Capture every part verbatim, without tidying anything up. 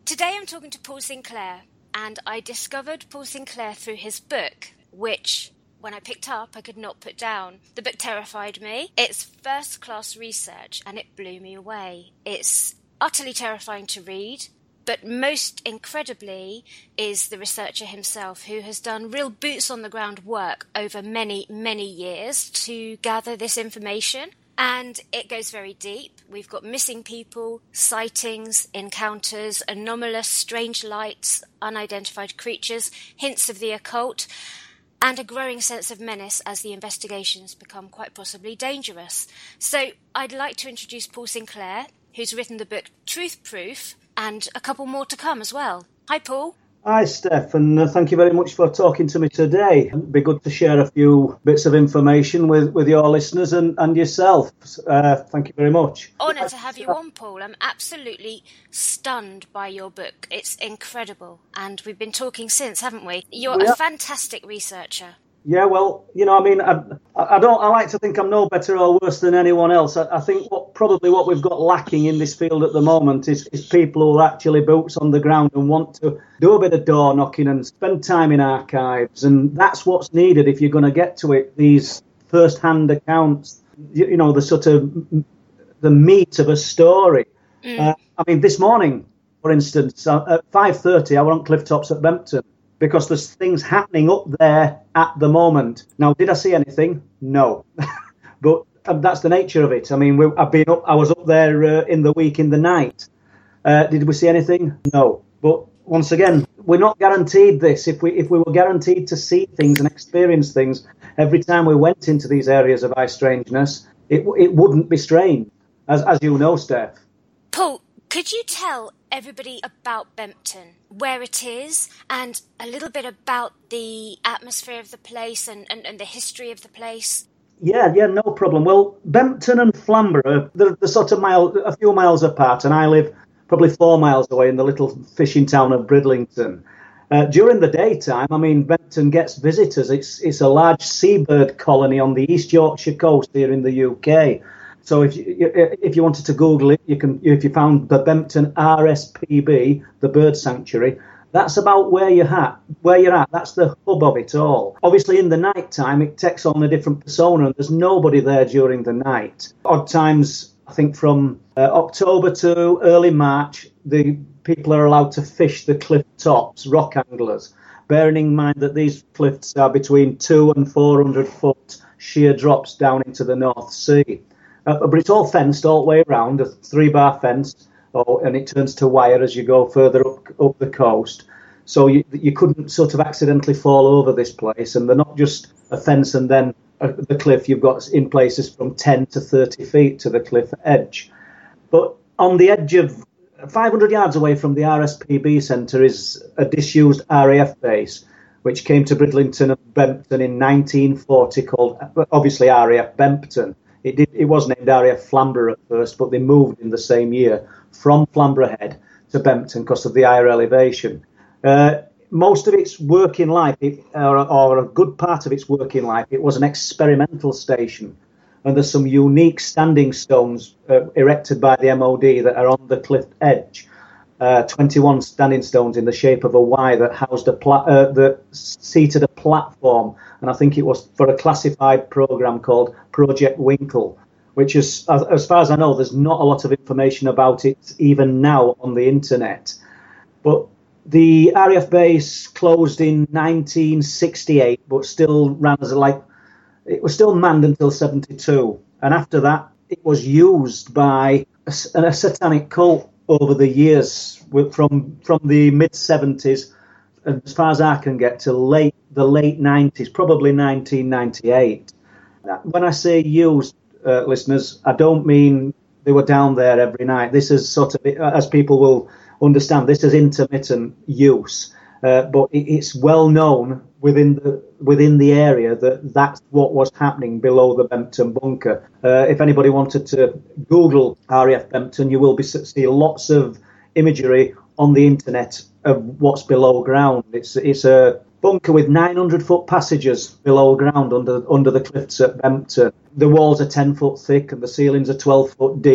Today I'm talking to Paul Sinclair, and I discovered Paul Sinclair through his book, which, when I picked up, I could not put down. The book terrified me. It's first-class research, and it blew me away. It's utterly terrifying to read, but most incredibly is the researcher himself, who has done real boots-on-the-ground work over many, many years to gather this information. And it goes very deep. We've got missing people, sightings, encounters, anomalous, strange lights, unidentified creatures, hints of the occult, and a growing sense of menace as the investigations become quite possibly dangerous. So I'd like to introduce Paul Sinclair, who's written the book Truth Proof, and a couple more to come as well. Hi, Paul. Hi, Steph, and uh, thank you very much for talking to me today. It'd be good to share a few bits of information with, with your listeners and, and yourself. Uh, thank you very much. Honoured to have you on, Paul. I'm absolutely stunned by your book. It's incredible. And we've been talking since, haven't we? You're yeah. a fantastic researcher. Yeah, well, you know, I mean, I, I don't. I like to think I'm no better or worse than anyone else. I, I think what probably what we've got lacking in this field at the moment is, is people who are actually boots on the ground and want to do a bit of door knocking and spend time in archives, and that's what's needed if you're going to get to it. These first-hand accounts, you, you know, the sort of the meat of a story. Mm. Uh, I mean, this morning, for instance, at five thirty, I was on cliff tops at Bempton, because there's things happening up there at the moment. Now, did I see anything? No. But um, that's the nature of it. I mean, we, I've been up, I was up there uh, in the week, in the night. Uh, did we see anything? No. But once again, we're not guaranteed this. If we if we were guaranteed to see things and experience things every time we went into these areas of high strangeness, it it wouldn't be strange, as as you know, Steph. Paul, could you tell everybody about Bempton, where it is, and a little bit about the atmosphere of the place and, and, and the history of the place? Yeah, yeah, no problem. Well, Bempton and Flamborough, they're, they're sort of mile, a few miles apart, and I live probably four miles away in the little fishing town of Bridlington. Uh, during the daytime, I mean, Bempton gets visitors. It's it's a large seabird colony on the East Yorkshire coast here in the U K. So if you, if you wanted to Google it, you can. If you found the Bempton R S P B, the bird sanctuary, that's about where you're at. Where you're at, that's the hub of it all. Obviously, in the night time, it takes on a different persona, and there's nobody there during the night. Odd times, I think from uh, October to early March, the people are allowed to fish the cliff tops, rock anglers, bearing in mind that these cliffs are between two and four hundred foot sheer drops down into the North Sea. Uh, but it's all fenced all the way around, a three-bar fence, oh, and it turns to wire as you go further up up the coast. So you, you couldn't sort of accidentally fall over this place. And they're not just a fence and then a, the cliff. You've got in places from ten to thirty feet to the cliff edge. But on the edge of five hundred yards away from the R S P B centre is a disused R A F base, which came to Bridlington and Bempton in nineteen forty, called obviously R A F Bempton. It did. It was named R A F Flamborough at first, but they moved in the same year from Flamborough Head to Bempton because of the higher elevation. Uh, most of its working life, it, or, or a good part of its working life, it was an experimental station. And there's some unique standing stones uh, erected by the M O D that are on the cliff edge. Uh, twenty-one standing stones in the shape of a Y that housed a pla- uh, that seated a platform, and I think it was for a classified program called Project Winkle, which is, as, as far as I know, there's not a lot of information about it even now on the internet. But the R A F base closed in nineteen sixty-eight, but still ran as a, like it was still manned until seventy-two, and after that, it was used by a, a satanic cult over the years, from from the mid seventies, as far as I can get, to late the late nineties, probably nineteen ninety-eight. When I say used, uh, listeners, I don't mean they were down there every night. This is sort of, as people will understand, this is intermittent use. Uh, but it, it's well known within the within the area that that's what was happening below the Bempton bunker. Uh, if anybody wanted to Google R A F Bempton, you will be see lots of imagery on the internet of what's below ground. It's it's a bunker with nine hundred foot passages below ground under under the cliffs at Bempton. The walls are ten foot thick and the ceilings are twelve foot deep.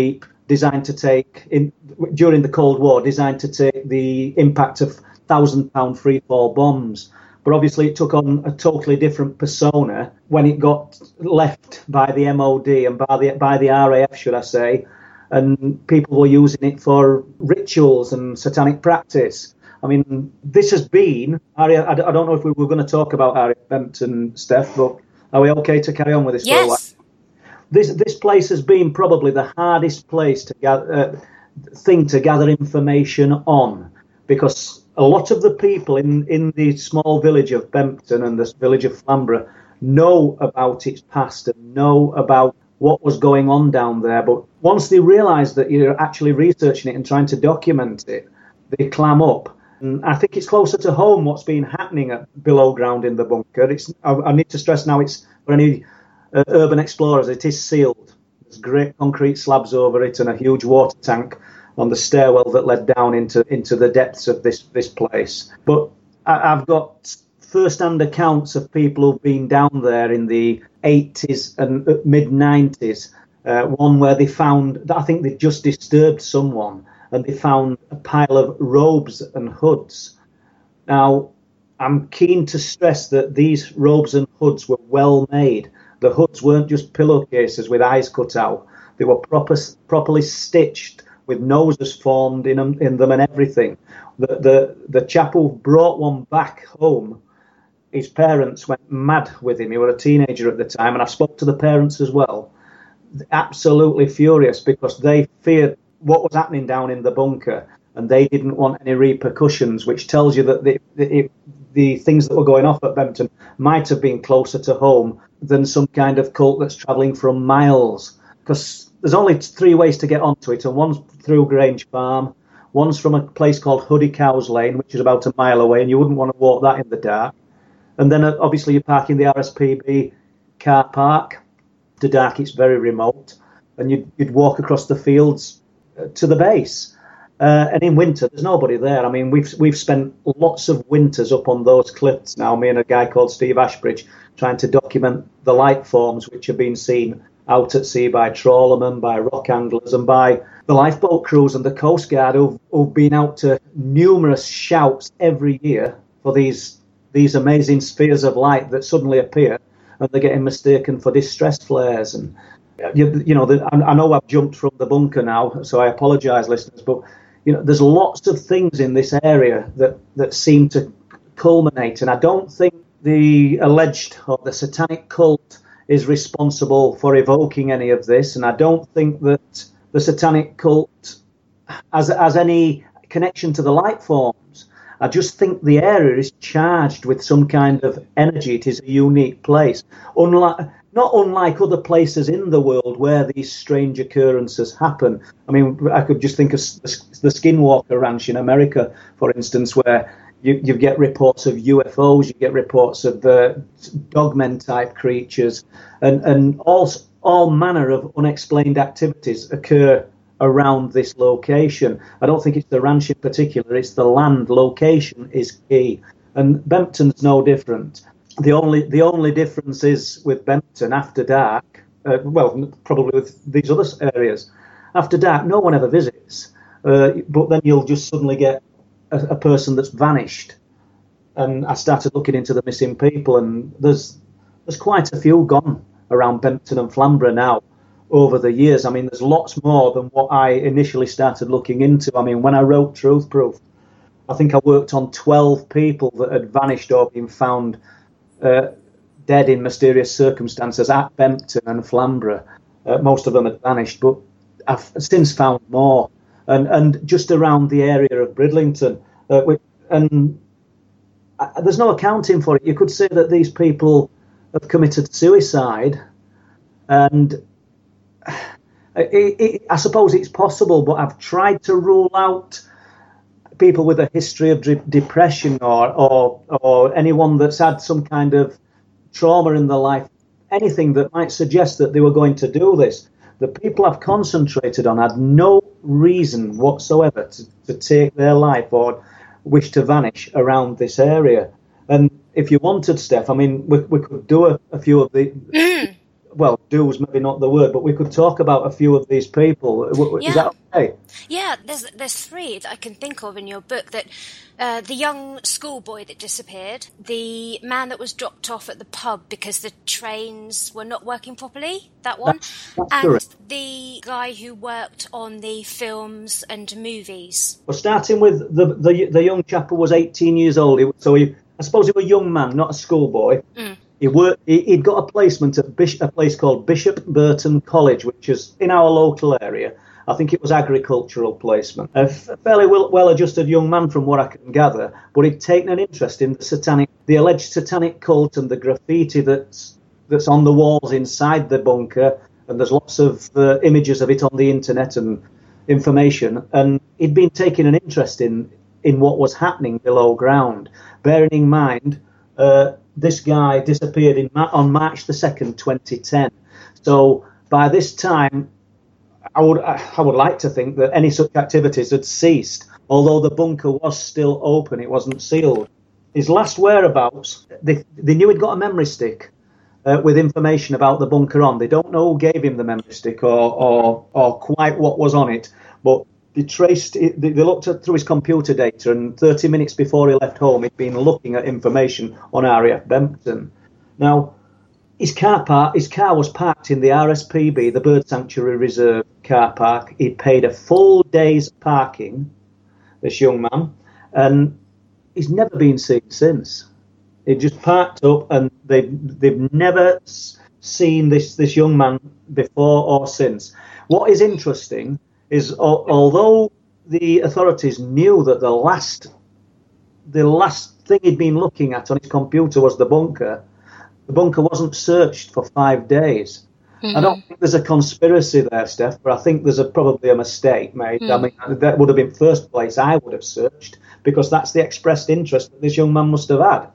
designed to take, in during the Cold War, designed to take the impact of thousand-pound free-fall bombs. But obviously it took on a totally different persona when it got left by the M O D and by the, by the R A F, should I say, and people were using it for rituals and satanic practice. I mean, this has been, Harriet, I don't know if we were going to talk about Harriet Bempton, Steph, but are we okay to carry on with this yes. for a while? This, this place has been probably the hardest place to gather, uh, thing to gather information on, because a lot of the people in, in the small village of Bempton and the village of Flamborough know about its past and know about what was going on down there. But once they realise that you're actually researching it and trying to document it, they clam up. And I think it's closer to home what's been happening at below ground in the bunker. It's, I, I need to stress now, it's for any uh, urban explorers, it is sealed. There's great concrete slabs over it and a huge water tank on the stairwell that led down into, into the depths of this, this place. But I, I've got first-hand accounts of people who've been down there in the eighties and mid-nineties. Uh, one where they found, I think they just disturbed someone, and they found a pile of robes and hoods. Now, I'm keen to stress that these robes and hoods were well made. The hoods weren't just pillowcases with eyes cut out. They were proper, properly stitched with noses formed in them, in them and everything. The, the, the chap who brought one back home, his parents went mad with him. He was a teenager at the time, and I spoke to the parents as well. Absolutely furious because they feared what was happening down in the bunker, and they didn't want any repercussions, which tells you that the, the, the things that were going off at Bempton might have been closer to home than some kind of cult that's travelling from miles. Because there's only three ways to get onto it, and one's through Grange Farm, one's from a place called Hoodie Cows Lane, which is about a mile away, and you wouldn't want to walk that in the dark. And then uh, obviously you park in the R S P B car park. After dark, it's very remote, and you'd, you'd walk across the fields uh, to the base. Uh, and in winter, there's nobody there. I mean, we've we've spent lots of winters up on those cliffs now, me and a guy called Steve Ashbridge, trying to document the light forms which have been seen out at sea by trawlermen, by rock anglers, and by the lifeboat crews and the Coast Guard who've, who've been out to numerous shouts every year for these these amazing spheres of light that suddenly appear, and they're getting mistaken for distress flares. And you, you know, the, I, I know I've jumped from the bunker now, so I apologise, listeners, but you know, there's lots of things in this area that, that seem to culminate, and I don't think the alleged or the satanic cult is responsible for evoking any of this, and I don't think that the satanic cult has, has any connection to the light forms. I just think the area is charged with some kind of energy. It is a unique place, unlike not unlike other places in the world where these strange occurrences happen. I mean, I could just think of the Skinwalker Ranch in America, for instance, where you, you get reports of U F Os, you get reports of uh, dogmen-type creatures, and, and all, all manner of unexplained activities occur around this location. I don't think it's the ranch in particular, it's the land. Location is key. And Bempton's no different. The only the only difference is with Bempton after dark, uh, well, probably with these other areas, after dark, no one ever visits. Uh, but then you'll just suddenly get a, a person that's vanished. And I started looking into the missing people, and there's there's quite a few gone around Bempton and Flamborough now over the years. I mean, there's lots more than what I initially started looking into. I mean, when I wrote Truth Proof, I think I worked on twelve people that had vanished or been found uh, dead in mysterious circumstances at Bempton and Flamborough. Uh, most of them had vanished, but I've since found more. And and just around the area of Bridlington, uh, and uh, there's no accounting for it. You could say that these people have committed suicide, and It, it, I suppose it's possible, but I've tried to rule out people with a history of de- depression or, or or anyone that's had some kind of trauma in their life, anything that might suggest that they were going to do this. The people I've concentrated on had no reason whatsoever to, to take their life or wish to vanish around this area. And if you wanted, Steph, I mean, we, we could do a, a few of the... well, do's maybe not the word, but we could talk about a few of these people. Is Yeah. that okay? Yeah, there's there's three that I can think of in your book. That uh, the young schoolboy that disappeared, the man that was dropped off at the pub because the trains were not working properly, that one, That's, that's and correct. the guy who worked on the films and movies. Well, starting with the, the the young chap who was eighteen years old, he, so he, I suppose he was a young man, not a schoolboy. Mm. He worked. He, he'd got a placement at Bish, a place called Bishop Burton College, which is in our local area. I think it was agricultural placement. A fairly well, well-adjusted young man, from what I can gather, but he'd taken an interest in the satanic, the alleged satanic cult, and the graffiti that's that's on the walls inside the bunker. And there's lots of uh, images of it on the internet and information. And he'd been taking an interest in in what was happening below ground. Bearing in mind, uh, this guy disappeared in on March the second, twenty ten. So by this time, I would I would like to think that any such activities had ceased, although the bunker was still open, it wasn't sealed. His last whereabouts, they, they knew he'd got a memory stick uh, with information about the bunker on. They don't know who gave him the memory stick or or, or quite what was on it, but they traced it, they looked at, through his computer data, and thirty minutes before he left home, he'd been looking at information on R A F Bempton. Now, His car park, his car was parked in the R S P B, the Bird Sanctuary Reserve car park. He'd paid a full day's parking, this young man, and he's never been seen since. He just parked up, and they've, they've never seen this, this young man before or since. What is interesting is, although the authorities knew that the last, the last thing he'd been looking at on his computer was the bunker, the bunker wasn't searched for five days. Mm-hmm. I don't think there's a conspiracy there, Steph, but I think there's a, probably a mistake made. Mm. I mean, that would have been first place I would have searched, because that's the expressed interest that this young man must have had.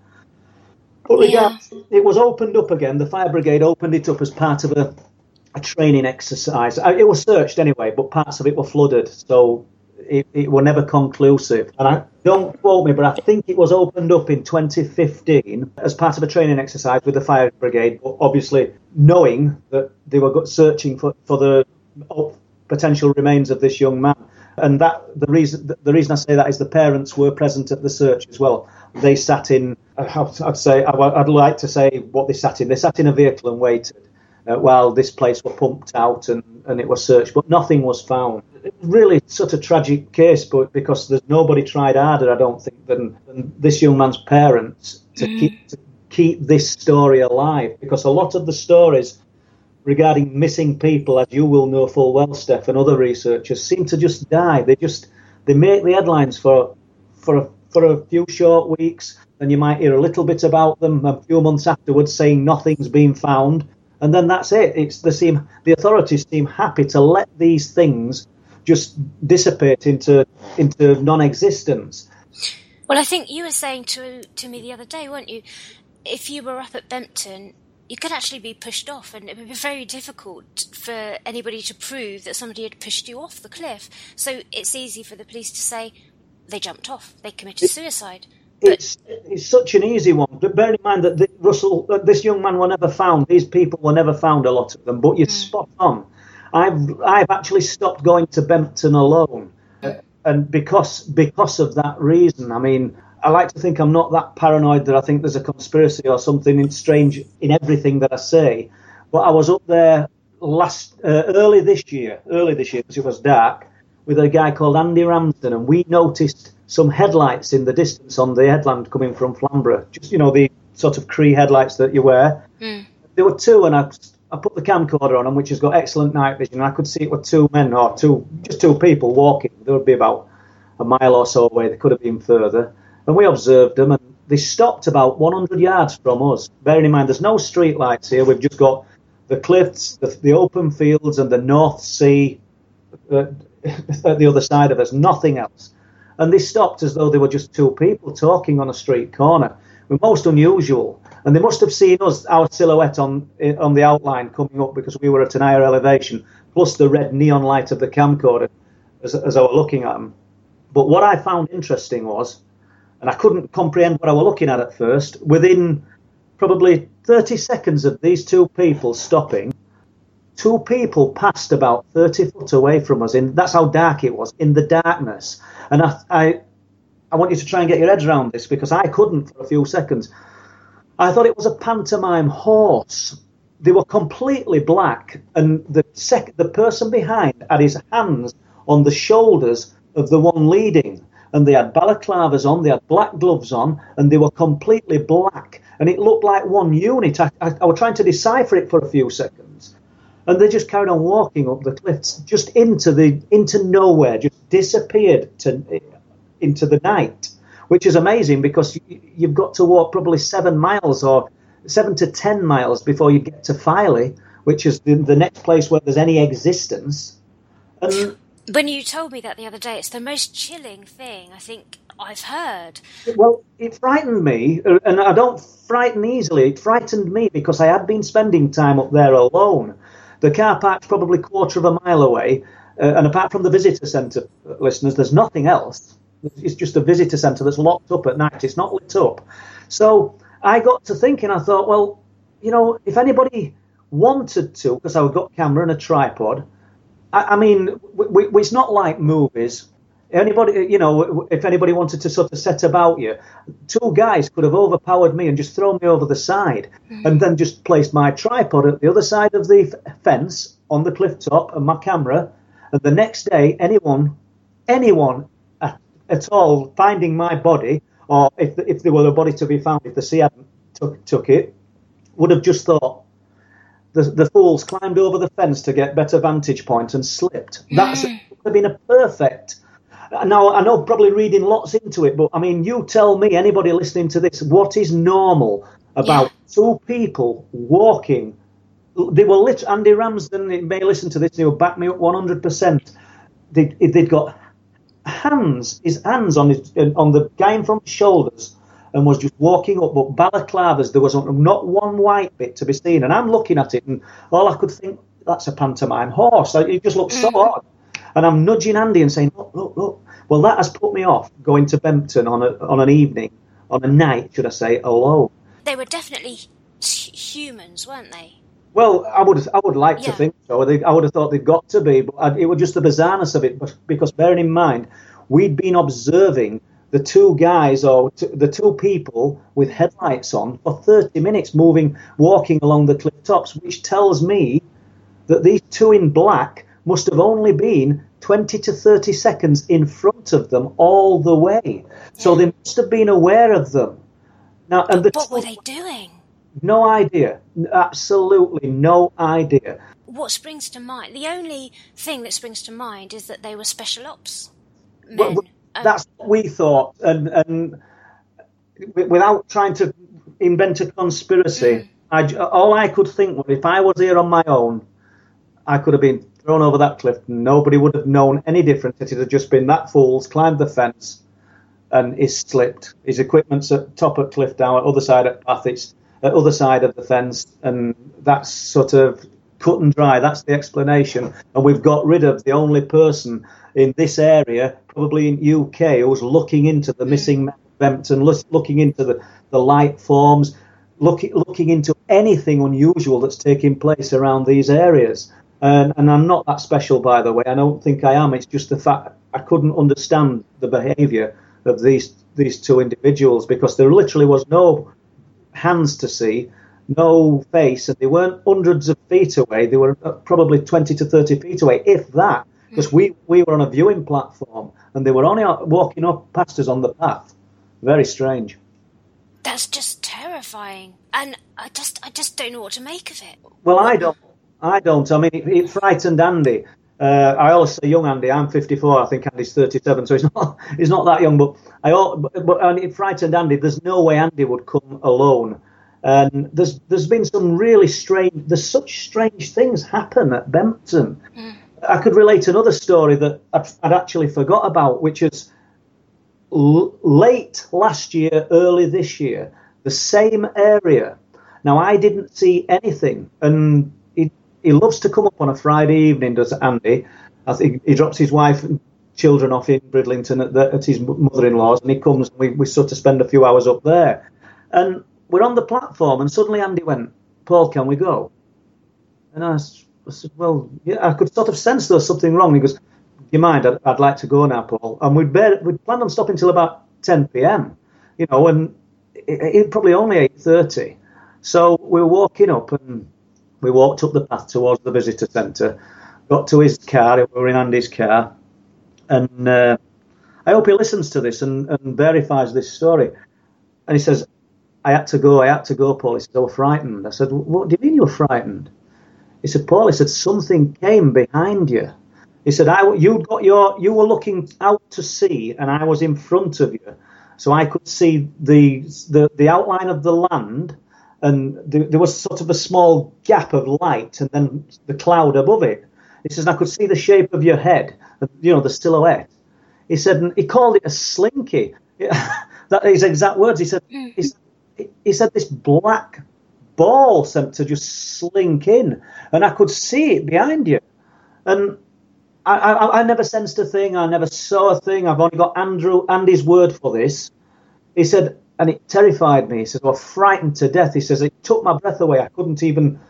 But regardless, yeah. It was opened up again. The fire brigade opened it up as part of a, a training exercise. It was searched anyway, but parts of it were flooded, so it, it were never conclusive. And I don't quote me, but I think it was opened up in twenty fifteen as part of a training exercise with the fire brigade, but obviously knowing that they were searching for, for the potential remains of this young man. And that the reason the reason I say that is the parents were present at the search as well. They sat in, I'd say, I'd like to say what they sat in. They sat in a vehicle and waited uh, while this place was pumped out and, and it was searched, but nothing was found. Really such a tragic case, but because there's nobody tried harder, I don't think, than, than this young man's parents to mm. keep to keep this story alive. Because a lot of the stories regarding missing people, as you will know full well, Steph, and other researchers, seem to just die. They just they make the headlines for for a, for a few short weeks, and you might hear a little bit about them a few months afterwards, saying nothing's been found, and then that's it. It's the seem the authorities seem happy to let these things just dissipate into into non-existence. Well, I think you were saying to to me the other day, weren't you? If you were up at Bempton, you could actually be pushed off, and it would be very difficult for anybody to prove that somebody had pushed you off the cliff. So it's easy for the police to say they jumped off, they committed it, suicide. But it's it's such an easy one. But bear in mind that the, Russell, that this young man were never found. These people were never found, a lot of them. But you're mm. spot on. I've I've actually stopped going to Bempton alone, mm. and because because of that reason. I mean, I like to think I'm not that paranoid that I think there's a conspiracy or something strange in everything that I say. But I was up there last uh, early this year, early this year because it was dark, with a guy called Andy Ramsden, and we noticed some headlights in the distance on the headland coming from Flamborough. Just, you know, the sort of Cree headlights that you wear. Mm. There were two, and I I put the camcorder on them, which has got excellent night vision, and I could see it were two men or two, just two people walking. There would be about a mile or so away. They could have been further. And we observed them, and they stopped about one hundred yards from us. Bearing in mind, there's no street lights here. We've just got the cliffs, the, the open fields, and the North Sea uh, at the other side of us, nothing else. And they stopped as though they were just two people talking on a street corner. We're most unusual. And they must have seen us, our silhouette on on the outline coming up, because we were at an higher elevation, plus the red neon light of the camcorder as, as I was looking at them. But what I found interesting was, and I couldn't comprehend what I was looking at at first, within probably thirty seconds of these two people stopping, two people passed about thirty foot away from us. In that's how dark it was, in the darkness. And I, I, I want you to try and get your head around this, because I couldn't for a few seconds. I thought it was a pantomime horse. They were completely black, and the sec- the person behind had his hands on the shoulders of the one leading, and they had balaclavas on, they had black gloves on, and they were completely black, and it looked like one unit. I, I, I was trying to decipher it for a few seconds, and they just carried on walking up the cliffs, just into the into nowhere, just disappeared to into the night, which is amazing, because you've got to walk probably seven miles or seven to ten miles before you get to Filey, which is the, the next place where there's any existence. And when you told me that the other day, it's the most chilling thing I think I've heard. Well, it frightened me, and I don't frighten easily. It frightened me because I had been spending time up there alone. The car park's probably a quarter of a mile away, uh, and apart from the visitor centre, listeners, there's nothing else. It's just a visitor centre that's locked up at night. It's not lit up. So I got to thinking, I thought, well, you know, if anybody wanted to, because I've got a camera and a tripod, I, I mean, we, we, it's not like movies. Anybody, you know, if anybody wanted to sort of set about you, two guys could have overpowered me and just thrown me over the side, mm-hmm. and then just placed my tripod at the other side of the f- fence on the cliff top and my camera. And the next day, anyone, anyone at, at all finding my body, or if if there were a body to be found, if the sea hadn't took, took it, would have just thought, the the fools climbed over the fence to get better vantage point and slipped. That's mm. would have been a perfect. Now, I know probably reading lots into it, but I mean, you tell me, anybody listening to this, what is normal about yeah. two people walking? They were lit. Andy Ramsden may listen to this, he'll back me up one hundred percent. They, they'd got hands, his hands on his, on the guy in front of his shoulders, and was just walking up, but balaclavas, there was not one white bit to be seen. And I'm looking at it, and all I could think, that's a pantomime horse. It just looks so odd. And I'm nudging Andy and saying, look, look, look. Well, that has put me off going to Bempton on a, on an evening, on a night, should I say, alone. They were definitely humans, weren't they? Well, I would I would like yeah. to think so. They, I would have thought they'd got to be, but I, it was just the bizarreness of it. But, because bearing in mind, we'd been observing the two guys, or t- the two people with headlights on for thirty minutes, moving, walking along the cliff tops, which tells me that these two in black must have only been twenty to thirty seconds in front of them all the way. Yeah. So they must have been aware of them. Now, and the what were they doing? No idea. Absolutely no idea. What springs to mind? The only thing that springs to mind is that they were special ops men. Well, that's um, what we thought. And, and without trying to invent a conspiracy, mm. I, all I could think was, if I was here on my own, I could have been thrown over that cliff. Nobody would have known any difference. It had just been that fool's climbed the fence and is slipped. His equipment's at top at Cliffdown, at other side at Bath, it's at other side of the fence, and that's sort of cut and dry. That's the explanation. And we've got rid of the only person in this area, probably in U K, who's looking into the missing men of Bempton, looking into the, the light forms, looking looking into anything unusual that's taking place around these areas. And, and I'm not that special, by the way. I don't think I am. It's just the fact I couldn't understand the behaviour of these these two individuals, because there literally was no hands to see, no face, and they weren't hundreds of feet away. They were probably twenty to thirty feet away, if that, because we, we were on a viewing platform, and they were only walking up past us on the path. Very strange. That's just terrifying, and I just I just don't know what to make of it. Well, I don't. I don't. I mean, it, it frightened Andy. Uh, I always say young Andy. I'm fifty-four. I think Andy's thirty-seven, so he's not he's not that young. But I but, but and it frightened Andy. There's no way Andy would come alone. And there's there's been some really strange. There's such strange things happen at Bempton. Mm. I could relate another story that I'd, I'd actually forgot about, which is l- late last year, early this year. The same area. Now, I didn't see anything, and he loves to come up on a Friday evening, does Andy. I think he drops his wife and children off in Bridlington at, the, at his mother-in-law's, and he comes and we, we sort of spend a few hours up there. And we're on the platform, and suddenly Andy went, "Paul, can we go?" And I, I said, "Well, yeah." I could sort of sense there was something wrong. He goes, "Do you mind? I'd, I'd like to go now, Paul." And we'd bear, we'd planned on stopping till about ten p.m. You know, and it, it probably only eight thirty. So we were walking up, and we walked up the path towards the visitor centre. Got to his car. We were in Andy's car, and uh, I hope he listens to this and, and verifies this story. And he says, "I had to go. I had to go, Paul." He said, "I was frightened." I said, "What do you mean you were frightened?" He said, "Paul," he said, "something came behind you." He said, I, you got your, you were looking out to sea, and I was in front of you. So I could see the the, the outline of the land, and the, there was sort of a small gap of light, and then the cloud above it. He says, and I could see the shape of your head, you know, the silhouette. He said, and he called it a slinky. That is exact words. He said, he, he said this black ball seemed to just slink in, and I could see it behind you. And I, I, I never sensed a thing. I never saw a thing. I've only got Andrew Andy's word for this. He said, and it terrified me. He said, "Well, frightened to death." He says, "It took my breath away. I couldn't even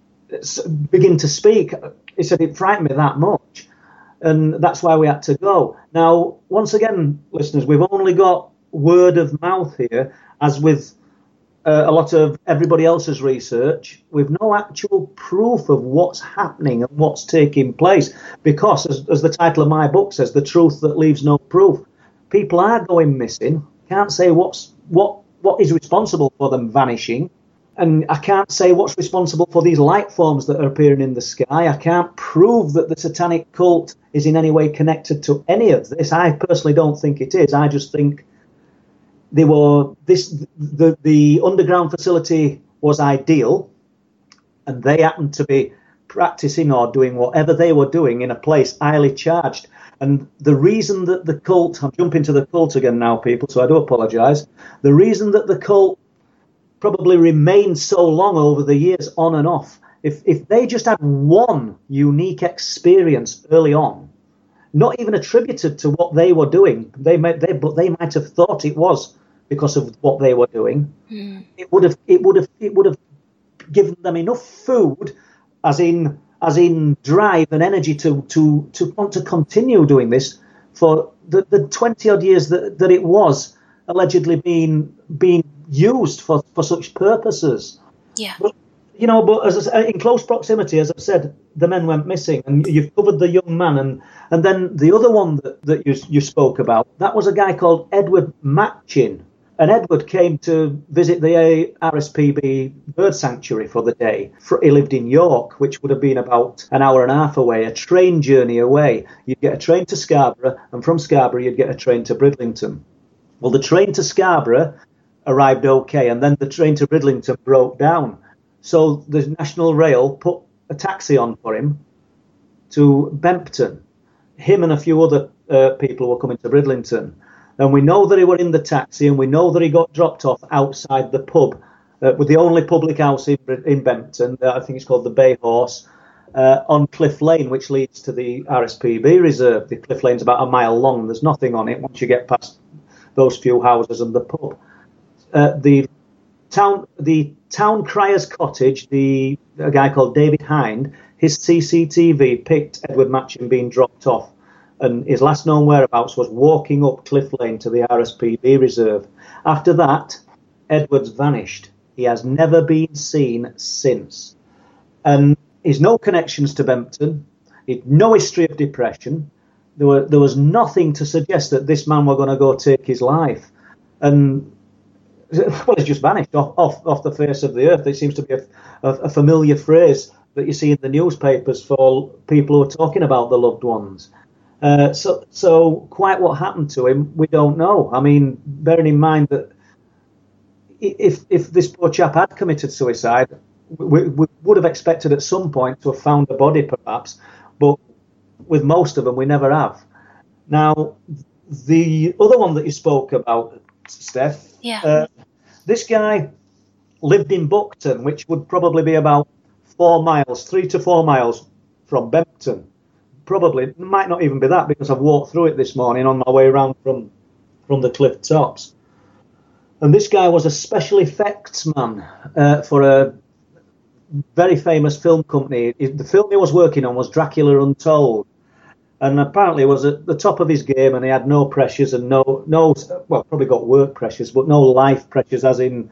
begin to speak." He said, "It frightened me that much." And that's why we had to go. Now, once again, listeners, we've only got word of mouth here, as with uh, a lot of everybody else's research. We've no actual proof of what's happening and what's taking place, because, as, as the title of my book says, the truth that leaves no proof. People are going missing. Can't say what's what what is responsible for them vanishing. And I can't say what's responsible for these light forms that are appearing in the sky. I can't prove that the satanic cult is in any way connected to any of this. I personally don't think it is. I just think they were this the the underground facility was ideal, and they happened to be practicing or doing whatever they were doing in a place highly charged. And the reason that the cult, I'm jumping to the cult again now, people, so I do apologise. The reason that the cult probably remained so long over the years on and off, if if they just had one unique experience early on, not even attributed to what they were doing, they might they but they might have thought it was because of what they were doing. Mm. It would have it would have it would have given them enough food, as in as in drive and energy to to to want to continue doing this for the, the twenty odd years that, that it was allegedly being being used for, for such purposes. Yeah. But, you know, but as I, in close proximity, as I've said, the men went missing, and you've covered the young man, and and then the other one that, that you you spoke about, that was a guy called Edward Matchin. And Edward came to visit the R S P B bird sanctuary for the day. He lived in York, which would have been about an hour and a half away, a train journey away. You'd get a train to Scarborough, and from Scarborough you'd get a train to Bridlington. Well, the train to Scarborough arrived okay, and then the train to Bridlington broke down. So the National Rail put a taxi on for him to Bempton. Him and a few other uh, people were coming to Bridlington. And we know that he were in the taxi, and we know that he got dropped off outside the pub, uh, with the only public house in, in Bempton, uh, I think it's called the Bay Horse, uh, on Cliff Lane, which leads to the R S P B reserve. The Cliff Lane's about a mile long. There's nothing on it once you get past those few houses and the pub. Uh, the town, the town crier's cottage, the a guy called David Hind, his C C T V picked Edward Matchin being dropped off, and his last known whereabouts was walking up Cliff Lane to the R S P B reserve. After that, Edward's vanished. He has never been seen since. And he's no connections to Bempton. He had no history of depression. There were there was nothing to suggest that this man were going to go take his life. And well, he's just vanished off, off, off the face of the earth. It seems to be a, a, a familiar phrase that you see in the newspapers for people who are talking about the loved ones. Uh, so, so quite what happened to him, we don't know. I mean, bearing in mind that if if this poor chap had committed suicide, we, we would have expected at some point to have found a body, perhaps. But with most of them, we never have. Now, the other one that you spoke about, Steph, yeah. uh, this guy lived in Buckton, which would probably be about four miles, three to four miles from Bempton. Probably, it might not even be that, because I've walked through it this morning on my way around from, from the cliff tops. And this guy was a special effects man uh, for a very famous film company. The film he was working on was Dracula Untold. And apparently was at the top of his game, and he had no pressures and no, no well, probably got work pressures, but no life pressures, as in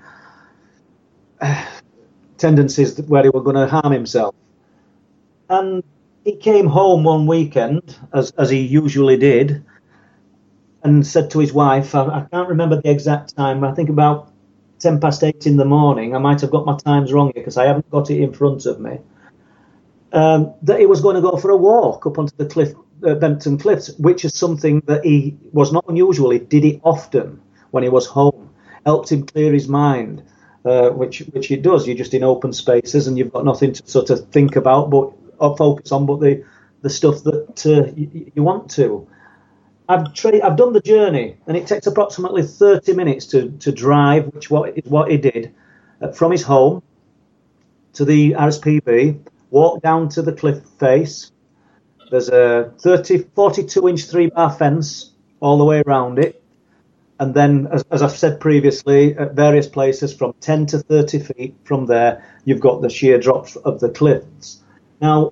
uh, tendencies where he was going to harm himself. And he came home one weekend, as, as he usually did, and said to his wife, I, I can't remember the exact time, I think about ten past eight in the morning, I might have got my times wrong here because I haven't got it in front of me, um, that he was going to go for a walk up onto the cliff, uh, Bempton Cliffs, which is something that he was not unusual. He did it often when he was home, helped him clear his mind, uh, which which he does. You're just in open spaces and you've got nothing to sort of think about but or focus on but the, the stuff that uh, you, you want to. I've tra- I've done the journey, and it takes approximately thirty minutes to, to drive, which what is what he did, uh, from his home to the R S P B, walk down to the cliff face. There's a thirty, forty-two inch three bar fence all the way around it. And then, as, as I've said previously, at various places from ten to thirty feet from there, you've got the sheer drops of the cliffs. Now,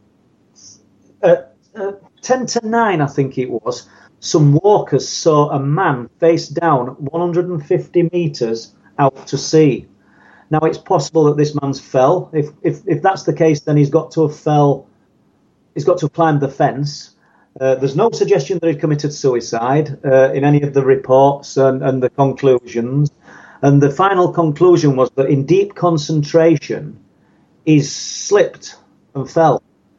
uh, uh, ten to nine, I think it was, some walkers saw a man face down one hundred fifty metres out to sea. Now, it's possible that this man's fell. If, if if that's the case, then he's got to have fell, he's got to have climbed the fence. Uh, there's no suggestion that he committed suicide uh, in any of the reports and, and the conclusions. And the final conclusion was that in deep concentration, he's slipped and fell.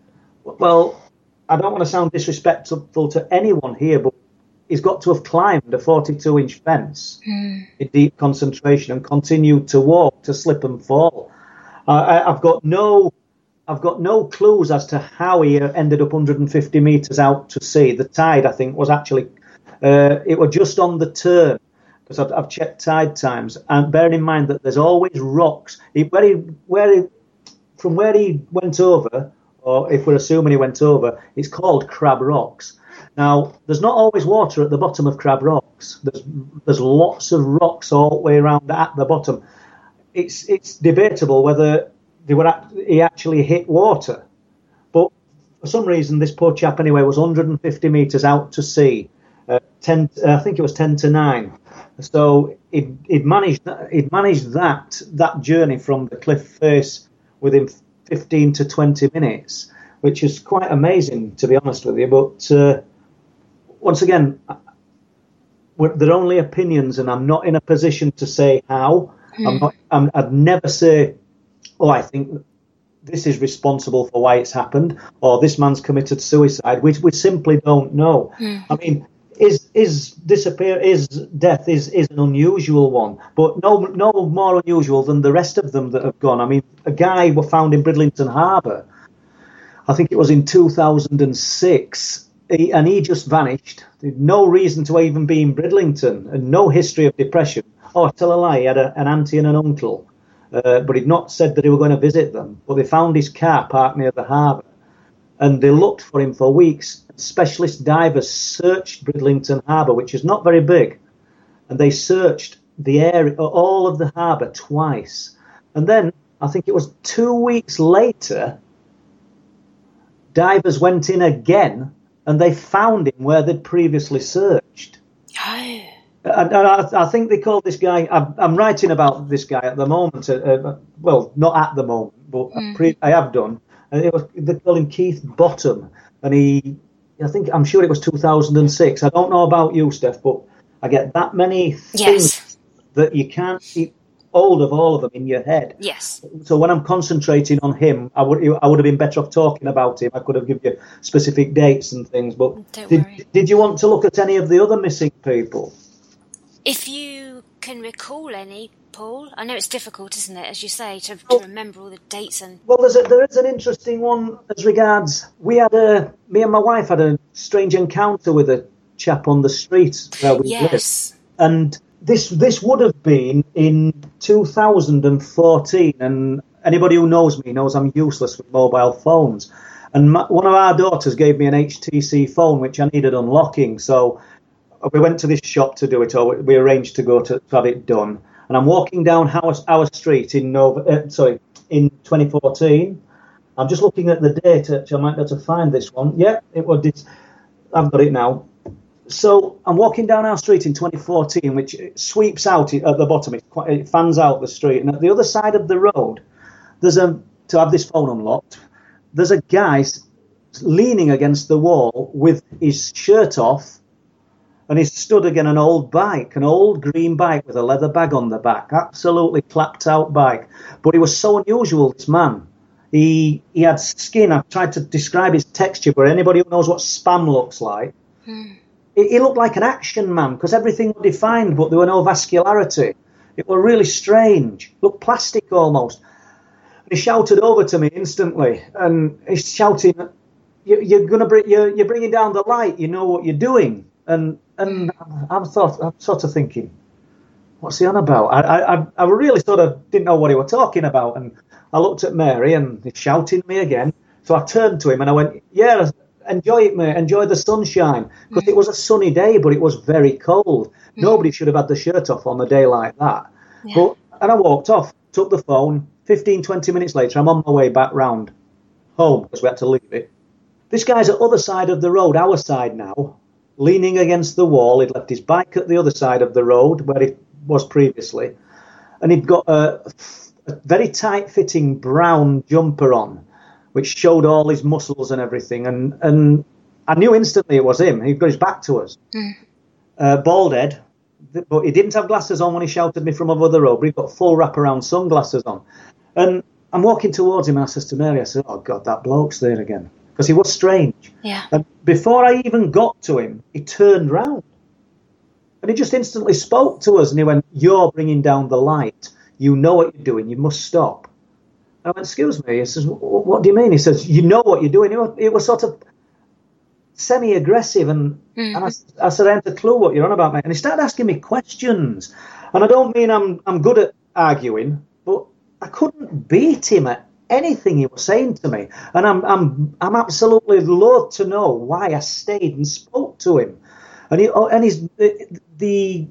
Well, I don't want to sound disrespectful to anyone here, but he's got to have climbed a forty-two inch fence mm. in deep concentration and continued to walk, to slip and fall. Uh, I, I've got no, I've got no clues as to how he ended up one hundred fifty metres out to sea. The tide, I think, was actually, uh, it was just on the turn, because I've, I've checked tide times, and bearing in mind that there's always rocks. He, where he, where he, from where he went over, or if we're assuming he went over, it's called Crab Rocks. Now, there's not always water at the bottom of Crab Rocks. There's there's lots of rocks all the way around at the bottom. It's it's debatable whether they were at, he actually hit water. But for some reason, this poor chap anyway was one hundred fifty metres out to sea. Uh, ten, uh, I think it was ten to nine. So he'd, he'd managed he'd managed that that journey from the cliff face within fifteen to twenty minutes, which is quite amazing, to be honest with you. But uh, once again, they're only opinions, and I'm not in a position to say how. Mm. I'm not. I'm, I'd never say, "Oh, I think this is responsible for why it's happened," or "This man's committed suicide." We we simply don't know. Mm. I mean, is is disappear is death is is an unusual one, but no no more unusual than the rest of them that have gone. I mean, a guy was found in Bridlington Harbour, I think it was in two thousand six, he, and he just vanished. No reason to even be in Bridlington, and no history of depression. Oh, I tell a lie, he had a, an auntie and an uncle, uh, but he'd not said that he were going to visit them. But they found his car parked near the harbour, and they looked for him for weeks. Specialist divers searched Bridlington Harbour, which is not very big, and they searched the area, all of the harbour, twice. And then, I think it was two weeks later, divers went in again, and they found him where they'd previously searched. Oh. And I, I think they called this guy, I'm, I'm writing about this guy at the moment, uh, uh, well, not at the moment, but mm. pre, I have done. And it was, they called him Keith Bottom, and he, I think, I'm sure it was two thousand six. I don't know about you, Steph, but I get that many things yes. that you can't keep hold of all of them in your head. Yes. So when I'm concentrating on him, I would I would have been better off talking about him. I could have given you specific dates and things. But don't did, worry. Did you want to look at any of the other missing people? If you can recall any, Paul. I know it's difficult, isn't it, as you say, to, to remember all the dates and. Well, there's a, there is an interesting one as regards. We had a me and my wife had a strange encounter with a chap on the street where we yes. lived, and this this would have been in two thousand fourteen. And anybody who knows me knows I'm useless with mobile phones. And my, one of our daughters gave me an H T C phone which I needed unlocking, so we went to this shop to do it, or we arranged to go to, to have it done. And I'm walking down our, our street in Nova, uh, sorry, in twenty fourteen. I'm just looking at the date. Actually, I might be able to find this one. Yeah, it was. It, I've got it now. So I'm walking down our street in twenty fourteen, which sweeps out at the bottom. It, quite, it fans out the street, and at the other side of the road, there's a to have this phone unlocked. There's a guy leaning against the wall with his shirt off, and he's stood again an old bike, an old green bike with a leather bag on the back, absolutely clapped out bike. But he was so unusual, this man. He he had skin. I've tried to describe his texture, but anybody who knows what spam looks like, hmm. he, he looked like an action man because everything was defined, but there were no vascularity. It was really strange. Looked plastic almost. He shouted over to me instantly, and he's shouting, you, "You're gonna bring, you're, you're bringing down the light. You know what you're doing." And and I'm thought, I'm sort of thinking, what's he on about? I I I really sort of didn't know what he was talking about, and I looked at Mary, and he's shouting at me again. So I turned to him and I went, "Yeah, enjoy it, mate. Enjoy the sunshine," because mm. it was a sunny day, but it was very cold. Mm. Nobody should have had the shirt off on a day like that. Yeah. But and I walked off, took the phone. fifteen, twenty minutes later, I'm on my way back round home because we had to leave it. This guy's at the other side of the road, our side now, leaning against the wall. He'd left his bike at the other side of the road where it was previously, and he'd got a, a very tight-fitting brown jumper on, which showed all his muscles and everything. And, and I knew instantly it was him. He'd got his back to us. Mm. Uh, bald head, but he didn't have glasses on when he shouted at me from over the road, but he'd got full wraparound sunglasses on. And I'm walking towards him, and I says to Mary, I said, "Oh, God, that bloke's there again." Because he was strange. Yeah. And before I even got to him, he turned round. And he just instantly spoke to us, and he went, "You're bringing down the light. You know what you're doing. You must stop." And I went, "Excuse me." He says, "What do you mean?" He says, "You know what you're doing." It was, it was sort of semi-aggressive, and, mm-hmm. and I, I said, "I haven't a clue what you're on about, mate." And he started asking me questions. And I don't mean I'm I'm good at arguing, but I couldn't beat him at anything he was saying to me, and I'm I'm I'm absolutely loath to know why I stayed and spoke to him. And he and his the, the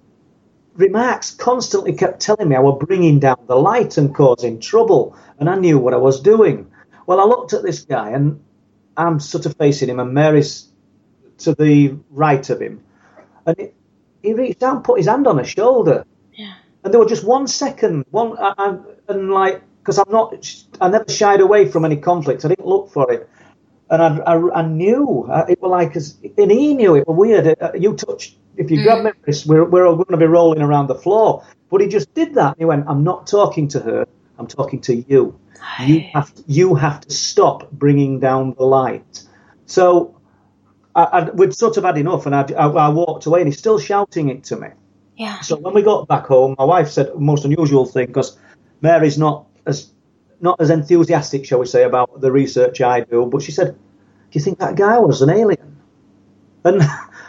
remarks constantly kept telling me I was bringing down the light and causing trouble, and I knew what I was doing. Well, I looked at this guy, and I'm sort of facing him, and Mary's to the right of him, and he, he reached out and put his hand on her shoulder. Yeah. And there was just one second, one, I, I, and like, because I'm not, I never shied away from any conflict. I didn't look for it, and I, I, I knew uh, it was like, and he knew it was weird. Uh, you touched, if you mm. grab me, Chris, we're we're all going to be rolling around the floor. But he just did that. And he went, "I'm not talking to her. I'm talking to you. You have to, you have to stop bringing down the light." So I, I, we'd sort of had enough, and I, I, I walked away, and he's still shouting it to me. Yeah. So when we got back home, my wife said the most unusual thing, because Mary's not as not as enthusiastic, shall we say, about the research I do, but she said, "Do you think that guy was an alien?" And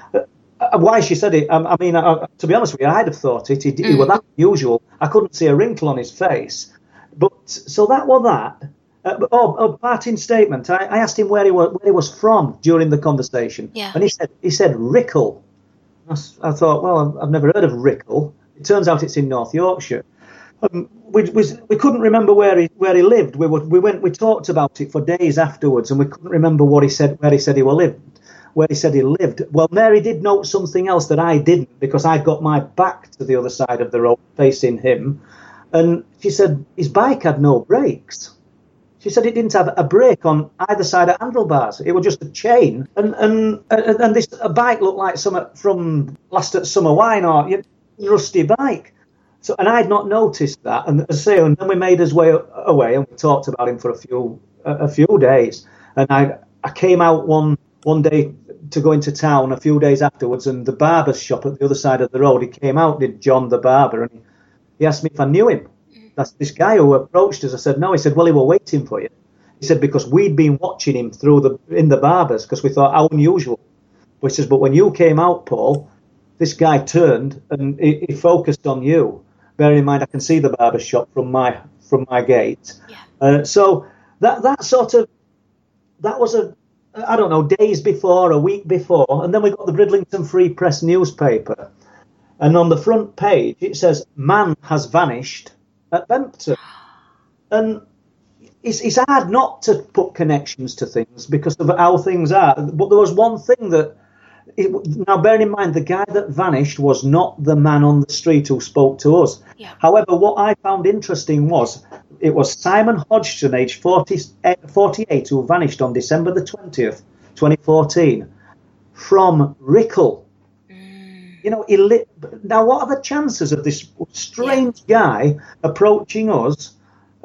why she said it, I, I mean, I, to be honest with you, I'd have thought it. He, mm. he was that unusual. I couldn't see a wrinkle on his face. But so that was that. Uh, but, oh, oh, parting statement. I, I asked him where he was, where he was from during the conversation, yeah. and he said he said Rickle. I, I thought, well, I've never heard of Rickle. It turns out it's in North Yorkshire. Um, we, we we couldn't remember where he where he lived. We were, we went we talked about it for days afterwards, and we couldn't remember what he said where he said he lived. Where he said he lived. Well, Mary did note something else that I didn't, because I got my back to the other side of the road facing him, and she said his bike had no brakes. She said it didn't have a brake on either side of handlebars. It was just a chain, and and and, and this a bike looked like some from last at summer wine or a rusty bike. So, and I'd not noticed that, and as I say, and then we made us way away, and we talked about him for a few a, a few days. And I I came out one one day to go into town a few days afterwards, and the barber's shop at the other side of the road. He came out, did John the barber, and he, he asked me if I knew him. That's this guy who approached us. I said no. He said, "Well, he were waiting for you." He said, because we'd been watching him through the in the barbers, because we thought how unusual. But he says, but when you came out, Paul, this guy turned and he, he focused on you. Bearing in mind, I can see the barber shop from my from my gate. Yeah. Uh, so that that sort of that was a I don't know, days before, a week before, and then we got the Bridlington Free Press newspaper, and on the front page it says, "Man has vanished at Bempton." And it's, it's hard not to put connections to things because of how things are. But there was one thing that, it, now bearing in mind, the guy that vanished was not the man on the street who spoke to us. Yeah. However, what I found interesting was, it was Simon Hodgson, aged forty, forty-eight, who vanished on December the twentieth, twenty fourteen, from Rickle. Mm. You know, he li- now what are the chances of this strange yeah. guy approaching us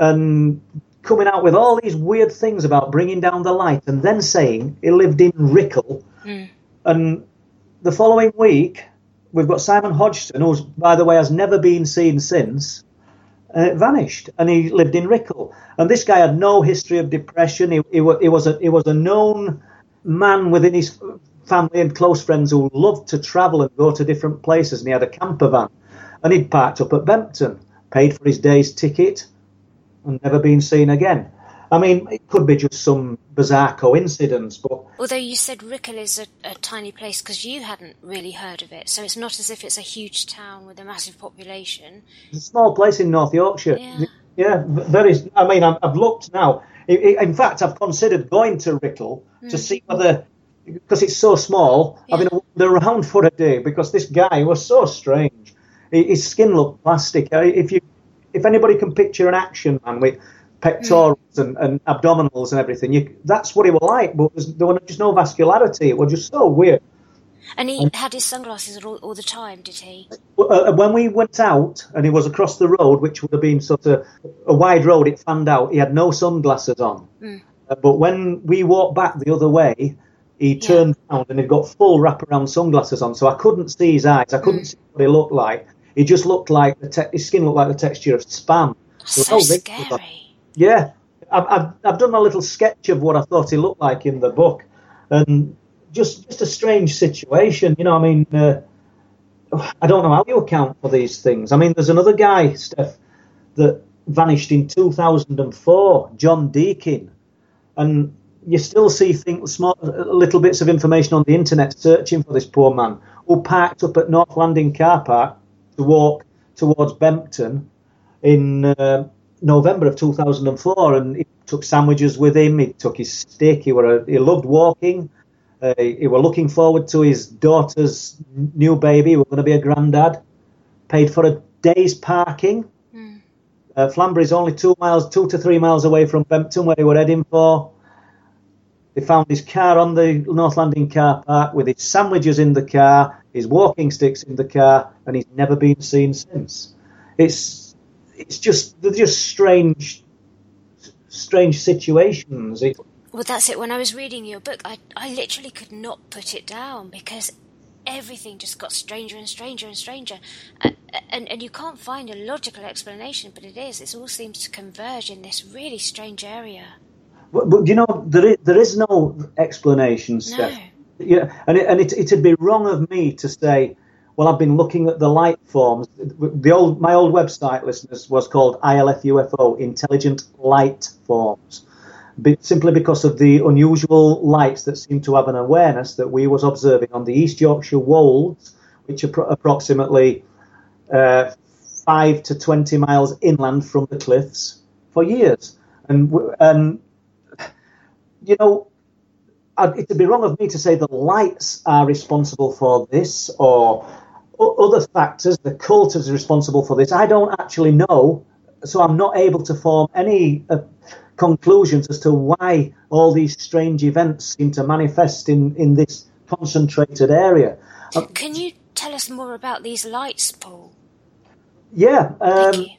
and coming out with all these weird things about bringing down the light and then saying he lived in Rickle? Mm. And the following week, we've got Simon Hodgson, who, by the way, has never been seen since. Uh, vanished, and he lived in Rickle. And this guy had no history of depression. He, he, he was a he was a known man within his family and close friends who loved to travel and go to different places. And he had a camper van, and he'd parked up at Bempton, paid for his day's ticket, and never been seen again. I mean, it could be just some bizarre coincidence, but... Although you said Rickle is a, a tiny place because you hadn't really heard of it, so it's not as if it's a huge town with a massive population. It's a small place in North Yorkshire. Yeah, yeah very... I mean, I've looked now. In fact, I've considered going to Rickle mm. to see whether... Because it's so small, yeah. I've been around for a day because this guy was so strange. His skin looked plastic. If you, if anybody can picture an action man with pectorals mm. and, and abdominals and everything, you, that's what he was like, but there was just no vascularity. It was just so weird. And he and, had his sunglasses all, all the time, did he? Uh, when we went out, and he was across the road, which would have been sort of a wide road, it fanned out, he had no sunglasses on. Mm. Uh, but when we walked back the other way, he yeah. turned around and he'd got full wraparound sunglasses on, so I couldn't see his eyes, I couldn't mm. see what he looked like. He just looked like, the te- his skin looked like the texture of spam. So scary. Yeah, I've, I've I've done a little sketch of what I thought he looked like in the book, and just just a strange situation. You know, I mean, uh, I don't know how you account for these things. I mean, there's another guy, Steph, that vanished in two thousand four, John Deakin, and you still see things, small little bits of information on the internet searching for this poor man who parked up at North Landing car park to walk towards Bempton in. Uh, November of two thousand four, and he took sandwiches with him, he took his stick, he were a, he loved walking, uh, he, he were looking forward to his daughter's new baby, he were going to be a granddad, paid for a day's parking. Mm. Uh, Flamborough is only two miles, two to three miles away from Bempton, where they were heading for. They found his car on the North Landing car park with his sandwiches in the car, his walking sticks in the car, and he's never been seen since. It's It's just they're just strange, strange situations. It, well, that's it. When I was reading your book, I I literally could not put it down because everything just got stranger and stranger and stranger, and and, and you can't find a logical explanation. But it is. It all seems to converge in this really strange area. But, but you know, there is, there is no explanation, Steph. No. Yeah, and it, and it it'd be wrong of me to say, well, I've been looking at the light forms. The old, my old website, listeners, was called I L F U F O, Intelligent Light Forms, Be, simply because of the unusual lights that seem to have an awareness that we was observing on the East Yorkshire Wolds, which are pro- approximately uh, five to twenty miles inland from the cliffs for years. And, and you know, it'd be wrong of me to say the lights are responsible for this or other factors, the cult is responsible for this. I don't actually know, so I'm not able to form any uh, conclusions as to why all these strange events seem to manifest in, in this concentrated area. Can you tell us more about these lights, Paul? Yeah. Um, Thank you.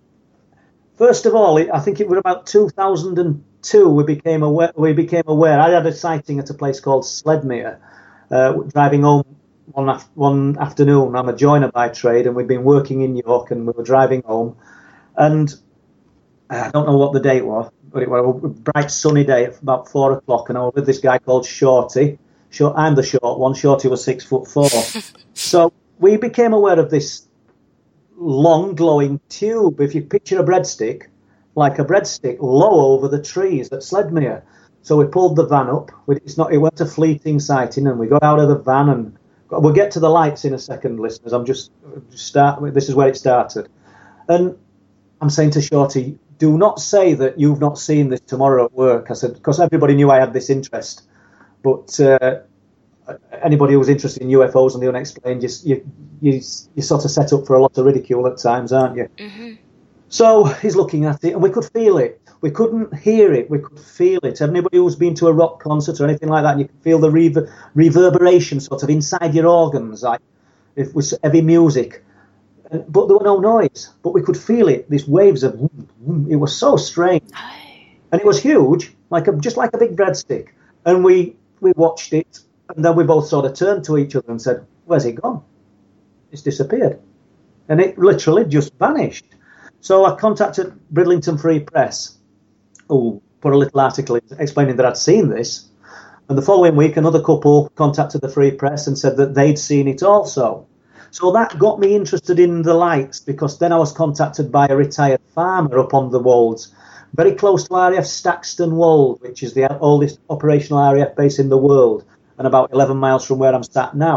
First of all, I think it was about two thousand two we became aware, we became aware. I had a sighting at a place called Sledmere, uh, driving home One, af- one afternoon. I'm a joiner by trade, and we'd been working in York, and we were driving home, and I don't know what the date was, but it was a bright sunny day at about four o'clock, and I was with this guy called Shorty. Short, I'm the short one. Shorty was six foot four. So we became aware of this long glowing tube. If you picture a breadstick, like a breadstick, low over the trees at Sledmere. So we pulled the van up. It's not. It wasn't a fleeting sighting, and we got out of the van, and we'll get to the lights in a second, listeners. I'm just, just start. This is where it started, and I'm saying to Shorty, do not say that you've not seen this tomorrow at work. I said, because everybody knew I had this interest, but uh, anybody who was interested in U F Os and the unexplained, you, you, you, you're sort of set up for a lot of ridicule at times, aren't you? Mm-hmm. So he's looking at it, and we could feel it. We couldn't hear it. We could feel it. Anybody who's been to a rock concert or anything like that, and you can feel the rever- reverberation sort of inside your organs, like if it was heavy music. But there were no noise. But we could feel it. These waves of, whoom, whoom. It was so strange, and it was huge, like a, just like a big breadstick. And we we watched it, and then we both sort of turned to each other and said, "Where's it gone? It's disappeared," and it literally just vanished. So I contacted Bridlington Free Press, who put a little article explaining that I'd seen this. And the following week, another couple contacted the Free Press and said that they'd seen it also. So that got me interested in the lights, because then I was contacted by a retired farmer up on the Wolds, very close to R A F Staxton Wold, which is the oldest operational R A F base in the world, and about eleven miles from where I'm sat now.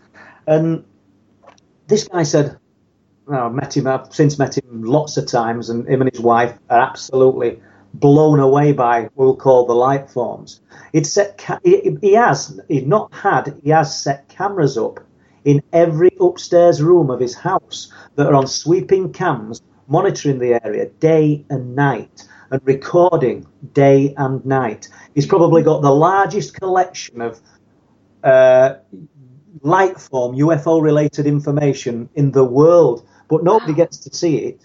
And this guy said, well, I've met him, I've since met him lots of times, and him and his wife are absolutely blown away by what we'll call the light forms. It's set, ca- he, he has, he's not had, he has set cameras up in every upstairs room of his house that are on sweeping cams, monitoring the area day and night and recording day and night. He's probably got the largest collection of uh, light form, U F O-related information in the world. But nobody gets to see it.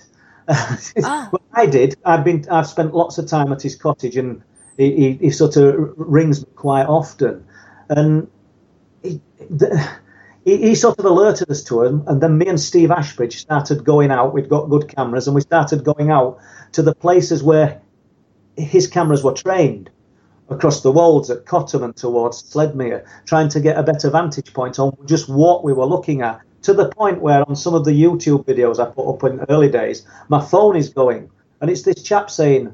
Oh. But I did. I've been. I've spent lots of time at his cottage, and he, he, he sort of rings me quite often. And he, the, he, he sort of alerted us to him. And then me and Steve Ashbridge started going out. We'd got good cameras, and we started going out to the places where his cameras were trained, across the Wolds at Cottam and towards Sledmere, trying to get a better vantage point on just what we were looking at. To the point where on some of the YouTube videos I put up in early days, my phone is going, and it's this chap saying,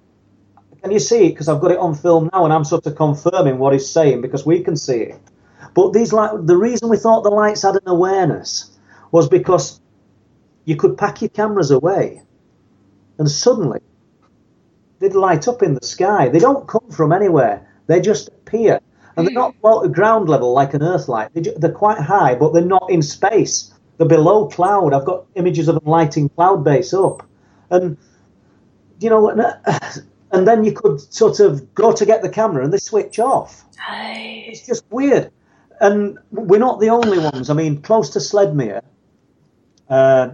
can you see it? Because I've got it on film now, and I'm sort of confirming what he's saying because we can see it. But these light, the reason we thought the lights had an awareness was because you could pack your cameras away, and suddenly they'd light up in the sky. They don't come from anywhere. They just appear. And they're not well, ground level like an Earth light. They're quite high, but they're not in space. They're below cloud. I've got images of them lighting cloud base up. And, you know, and then you could sort of go to get the camera and they switch off. Hey. It's just weird. And we're not the only ones. I mean, close to Sledmere, uh,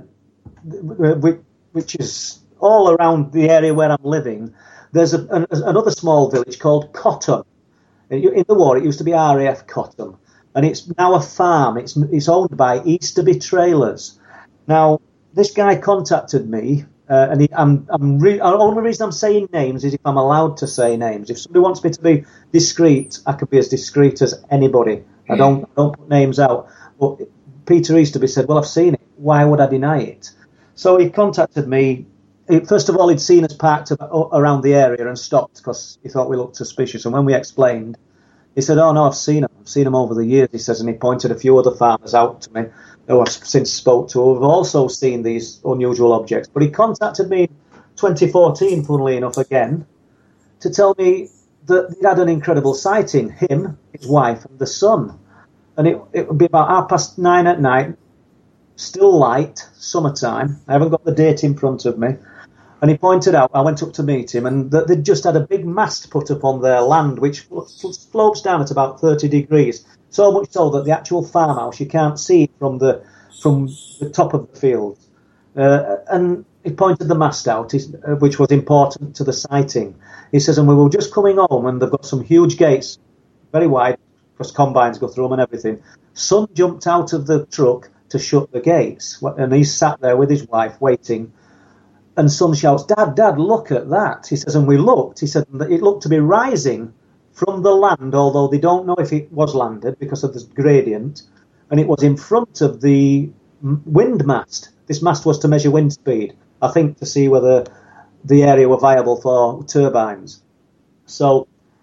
which is all around the area where I'm living, there's a, an, another small village called Cottam. In the war, it used to be R A F Cottam, and it's now a farm. It's it's owned by Easterby Trailers. Now, this guy contacted me, uh, and he, I'm I'm re- the only reason I'm saying names is if I'm allowed to say names. If somebody wants me to be discreet, I can be as discreet as anybody. I don't I don't put names out. But Peter Easterby said, "Well, I've seen it. Why would I deny it?" So he contacted me. First of all, he'd seen us parked around the area and stopped because he thought we looked suspicious. And when we explained, he said, "Oh, no, I've seen them. I've seen them over the years," he says, and he pointed a few other farmers out to me who I've since spoke to who have also seen these unusual objects. But he contacted me in twenty fourteen, funnily enough, again, to tell me that he'd had an incredible sighting, him, his wife, and the son. And it, it would be about half past nine at night, still light, summertime. I haven't got the date in front of me. And he pointed out, I went up to meet him, and that they'd just had a big mast put up on their land, which slopes down at about thirty degrees. So much so that the actual farmhouse, you can't see it from the from the top of the field. Uh, and he pointed the mast out, which was important to the sighting. He says, and we were just coming home, and they've got some huge gates, very wide, because combines go through them and everything. Son jumped out of the truck to shut the gates, and he sat there with his wife waiting. And Son shouts, "Dad, Dad, look at that." He says, and we looked. He said, it looked to be rising from the land, although they don't know if it was landed because of the gradient. And it was in front of the wind mast. This mast was to measure wind speed, I think, to see whether the area were viable for turbines. So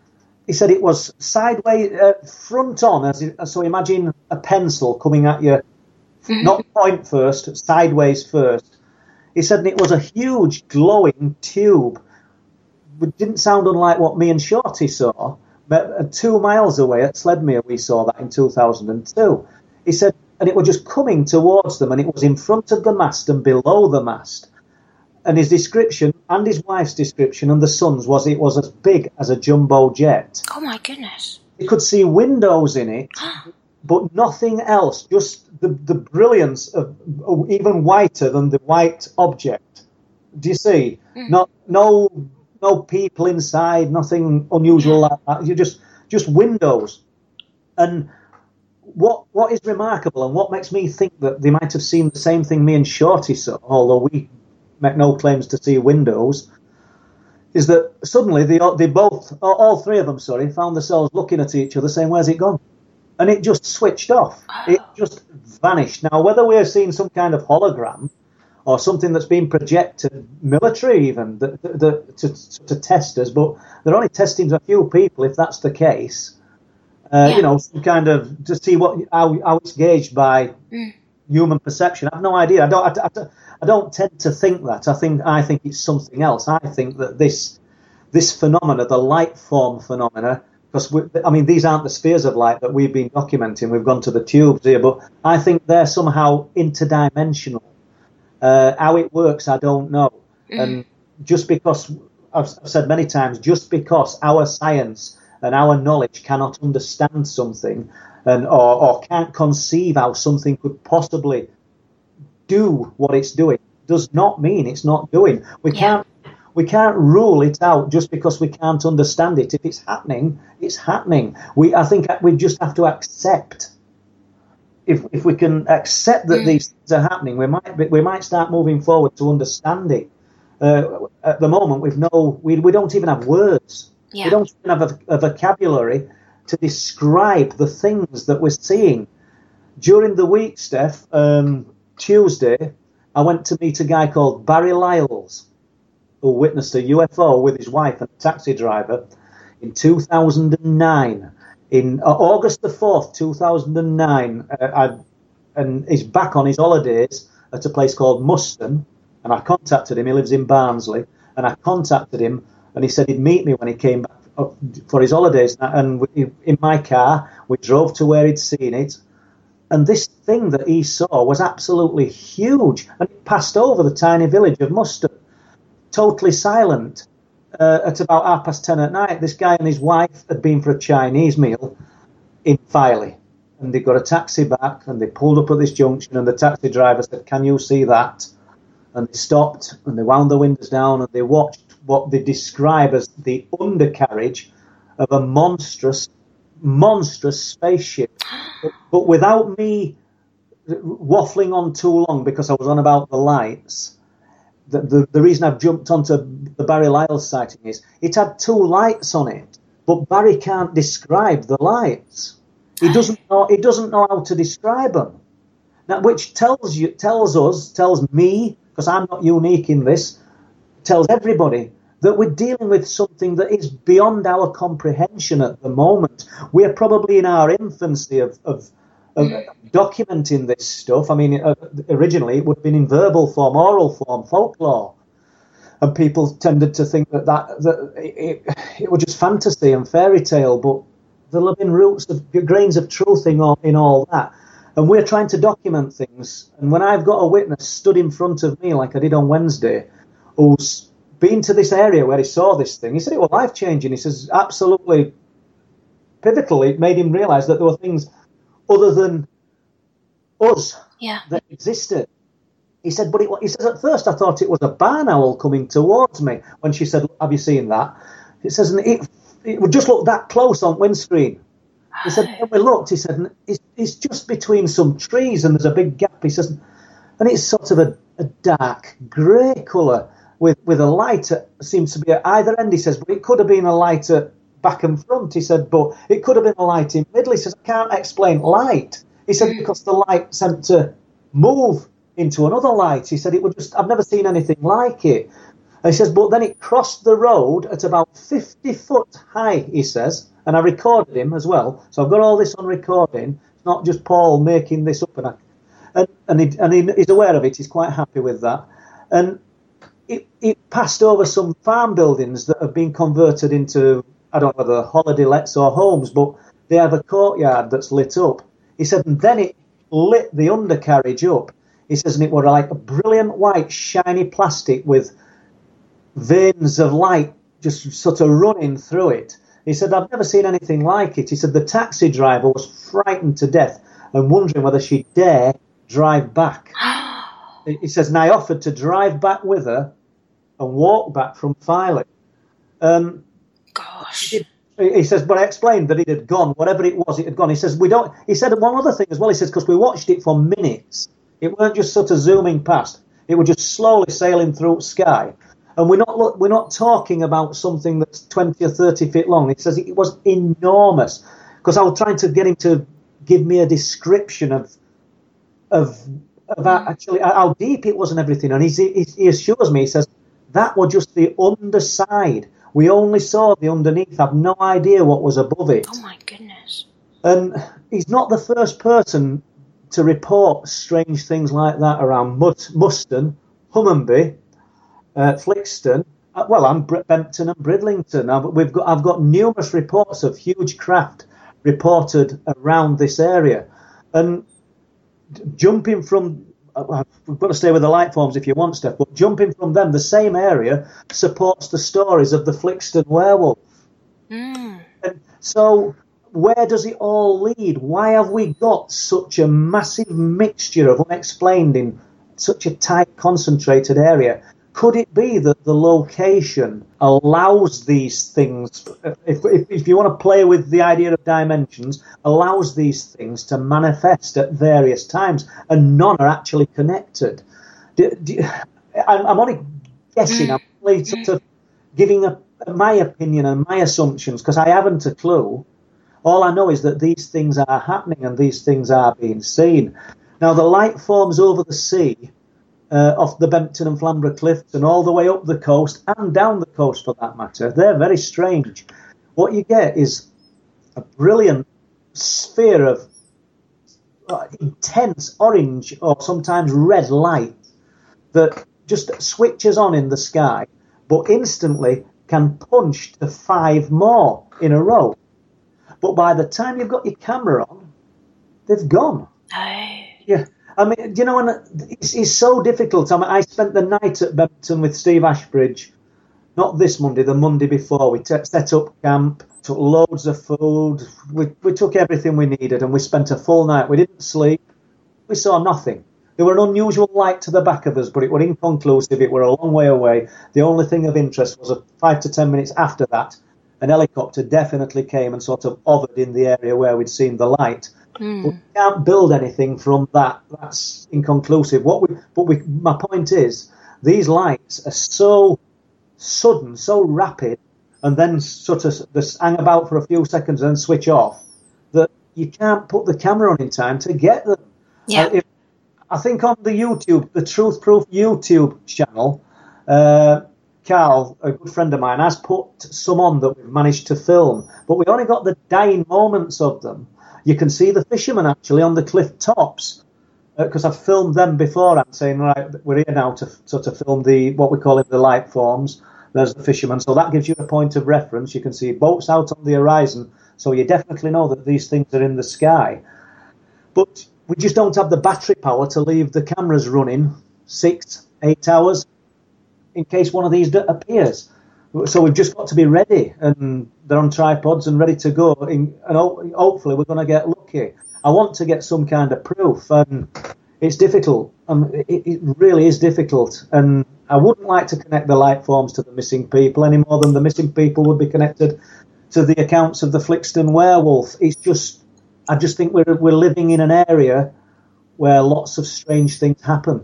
he said it was sideways, uh, front on, as it, so imagine a pencil coming at you, mm-hmm. not point first, sideways first. He said it was a huge glowing tube. It didn't sound unlike what me and Shorty saw. But two miles away at Sledmere, we saw that in two thousand two. He said, and it was just coming towards them, and it was in front of the mast and below the mast. And his description, and his wife's description, and the son's, was it was as big as a jumbo jet. Oh, my goodness. You could see windows in it, but nothing else, just the, the brilliance of, of even whiter than the white object. Do you see? Mm. Not, no, no people inside, nothing unusual like that. You just, just windows. And what, what is remarkable, and what makes me think that they might have seen the same thing me and Shorty saw, although we make no claims to see windows, is that suddenly they, they both, all three of them, sorry, found themselves looking at each other saying, where's it gone? And it just switched off. Oh. It just vanished. Now, whether we're seeing some kind of hologram or something that's been projected, military even, the, the, the, to, to test us, but they're only testing a few people if that's the case. Uh, yeah. You know, some kind of, to see what how, how it's gauged by mm. human perception. I have no idea. I don't, I, I, I don't tend to think that. I think I think it's something else. I think that this this phenomena, the light form phenomena, because we, I mean these aren't the spheres of light that we've been documenting. We've gone to the tubes here, but I think they're somehow interdimensional. Uh, how it works, I don't know. Mm. And just because I've said many times, just because our science and our knowledge cannot understand something, and or, or can't conceive how something could possibly do what it's doing, does not mean it's not doing. We yeah. can't we can't rule it out just because we can't understand it. If it's happening, it's happening. We I think we just have to accept. If if we can accept that mm. these things are happening, we might we might start moving forward to understanding. Uh, at the moment, we've no we we don't even have words. Yeah. We don't even have a, a vocabulary to describe the things that we're seeing. During the week, Steph, um, Tuesday, I went to meet a guy called Barry Lyles, who witnessed a U F O with his wife and a taxi driver in two thousand nine. In uh, August the fourth, two thousand nine, uh, I, and he's back on his holidays at a place called Muston, and I contacted him. He lives in Barnsley, and I contacted him, and he said he'd meet me when he came back up for his holidays. And we, in my car, we drove to where he'd seen it, and this thing that he saw was absolutely huge, and it passed over the tiny village of Muston, totally silent. Uh, at about half past ten at night, this guy and his wife had been for a Chinese meal in Filey, and they got a taxi back, and they pulled up at this junction, and the taxi driver said, "Can you see that?" And they stopped, and they wound the windows down, and they watched what they describe as the undercarriage of a monstrous, monstrous spaceship. But, but without me waffling on too long, because I was on about the lights, The, the, the reason I've jumped onto the Barry Lyles sighting is it had two lights on it, but Barry can't describe the lights. He doesn't know. He doesn't know how to describe them. Now, which tells you, tells us, tells me, because I'm not unique in this, tells everybody that we're dealing with something that is beyond our comprehension at the moment. We're probably in our infancy of. of Of documenting this stuff. I mean, uh, originally it would have been in verbal form, oral form, folklore, and people tended to think that that, that it, it was just fantasy and fairy tale. But there'll have been roots of grains of truth in all, in all that, and we're trying to document things. And when I've got a witness stood in front of me, like I did on Wednesday, who's been to this area where he saw this thing, he said it was life changing. He says absolutely pivotal. It made him realise that there were things other than us yeah. that existed. He said, but it, he says, at first I thought it was a barn owl coming towards me. When she said, have you seen that? It says, and it, it would just look that close on windscreen. He said, when we looked, he said, it's, it's just between some trees and there's a big gap. He says, and it's sort of a, a dark grey colour with, with a light that seems to be at either end, he says, but it could have been a light at back and front, he said, but it could have been a light in middle. He says, I can't explain light. He said, because the light seemed to move into another light. He said, it would just, I've never seen anything like it. And he says, but then it crossed the road at about fifty foot high, he says, and I recorded him as well. So I've got all this on recording. It's not just Paul making this up. And I, and, and, he, and he, he's aware of it. He's quite happy with that. And it, it passed over some farm buildings that have been converted into, I don't know whether holiday lets or homes, but they have a courtyard that's lit up. He said, and then it lit the undercarriage up. He says, and it was like a brilliant white, shiny plastic with veins of light just sort of running through it. He said, I've never seen anything like it. He said, the taxi driver was frightened to death and wondering whether she'd dare drive back. He says, and I offered to drive back with her and walk back from Filey. Um, Gosh. He, he says, but I explained that it had gone, whatever it was, it had gone. He says, we don't. He said one other thing as well. He says, because we watched it for minutes. It weren't just sort of zooming past. It was just slowly sailing through sky. And we're not we're not talking about something that's twenty or thirty feet long. He says it was enormous. Because I was trying to get him to give me a description of of, of actually how deep it was and everything. And he, he, he assures me, he says, that was just the underside. We only saw the underneath. I've no idea what was above it. Oh, my goodness. And he's not the first person to report strange things like that around Mut- Muston, Hummonby, uh, Flixton, uh, well, and Br- Bempton and Bridlington. I've, we've got, I've got numerous reports of huge craft reported around this area. And jumping from, uh, we've got to stay with the light forms if you want, Steph, but jumping from them, the same area supports the stories of the Flixton werewolf. Mm. And so where does it all lead? Why have we got such a massive mixture of unexplained in such a tight, concentrated area? Could it be that the location allows these things, if, if, if you want to play with the idea of dimensions, allows these things to manifest at various times and none are actually connected? Do, do, I'm, I'm only guessing, I'm only sort of giving a, my opinion and my assumptions because I haven't a clue. All I know is that these things are happening and these things are being seen. Now, the light forms over the sea, uh, off the Bempton and Flamborough cliffs and all the way up the coast and down the coast for that matter, they're very strange. What you get is a brilliant sphere of uh, intense orange or sometimes red light that just switches on in the sky, but instantly can punch to five more in a row. But by the time you've got your camera on, they've gone. Oh. Yeah, I mean, you know, and it's, it's so difficult. I mean, I spent the night at Bempton with Steve Ashbridge, not this Monday, the Monday before. We t- set up camp, took loads of food, we, we took everything we needed, and we spent a full night. We didn't sleep. We saw nothing. There were an unusual light to the back of us, but it were inconclusive. It were a long way away. The only thing of interest was a five to ten minutes after that, an helicopter definitely came and sort of hovered in the area where we'd seen the light. Mm. But we can't build anything from that. That's inconclusive. What we, but we, my point is, these lights are so sudden, so rapid, and then sort of just hang about for a few seconds and then switch off, that you can't put the camera on in time to get them. Yeah. Uh, if, I think on the YouTube, the Truth Proof YouTube channel, uh, Carl, a good friend of mine, has put some on that we've managed to film, but we only got the dying moments of them. You can see the fishermen actually on the cliff tops, because uh, I've filmed them before. I'm saying, right, we're here now to sort of film the what we call it the light forms. There's the fishermen, so that gives you a point of reference. You can see boats out on the horizon, so you definitely know that these things are in the sky. But we just don't have the battery power to leave the cameras running six, eight hours in case one of these appears. So we've just got to be ready, and they're on tripods and ready to go, and hopefully we're going to get lucky. I want to get some kind of proof, and it's difficult. Um, it, it really is difficult, and I wouldn't like to connect the light forms to the missing people any more than the missing people would be connected to the accounts of the Flixton werewolf. It's just, I just think we're we're living in an area where lots of strange things happen.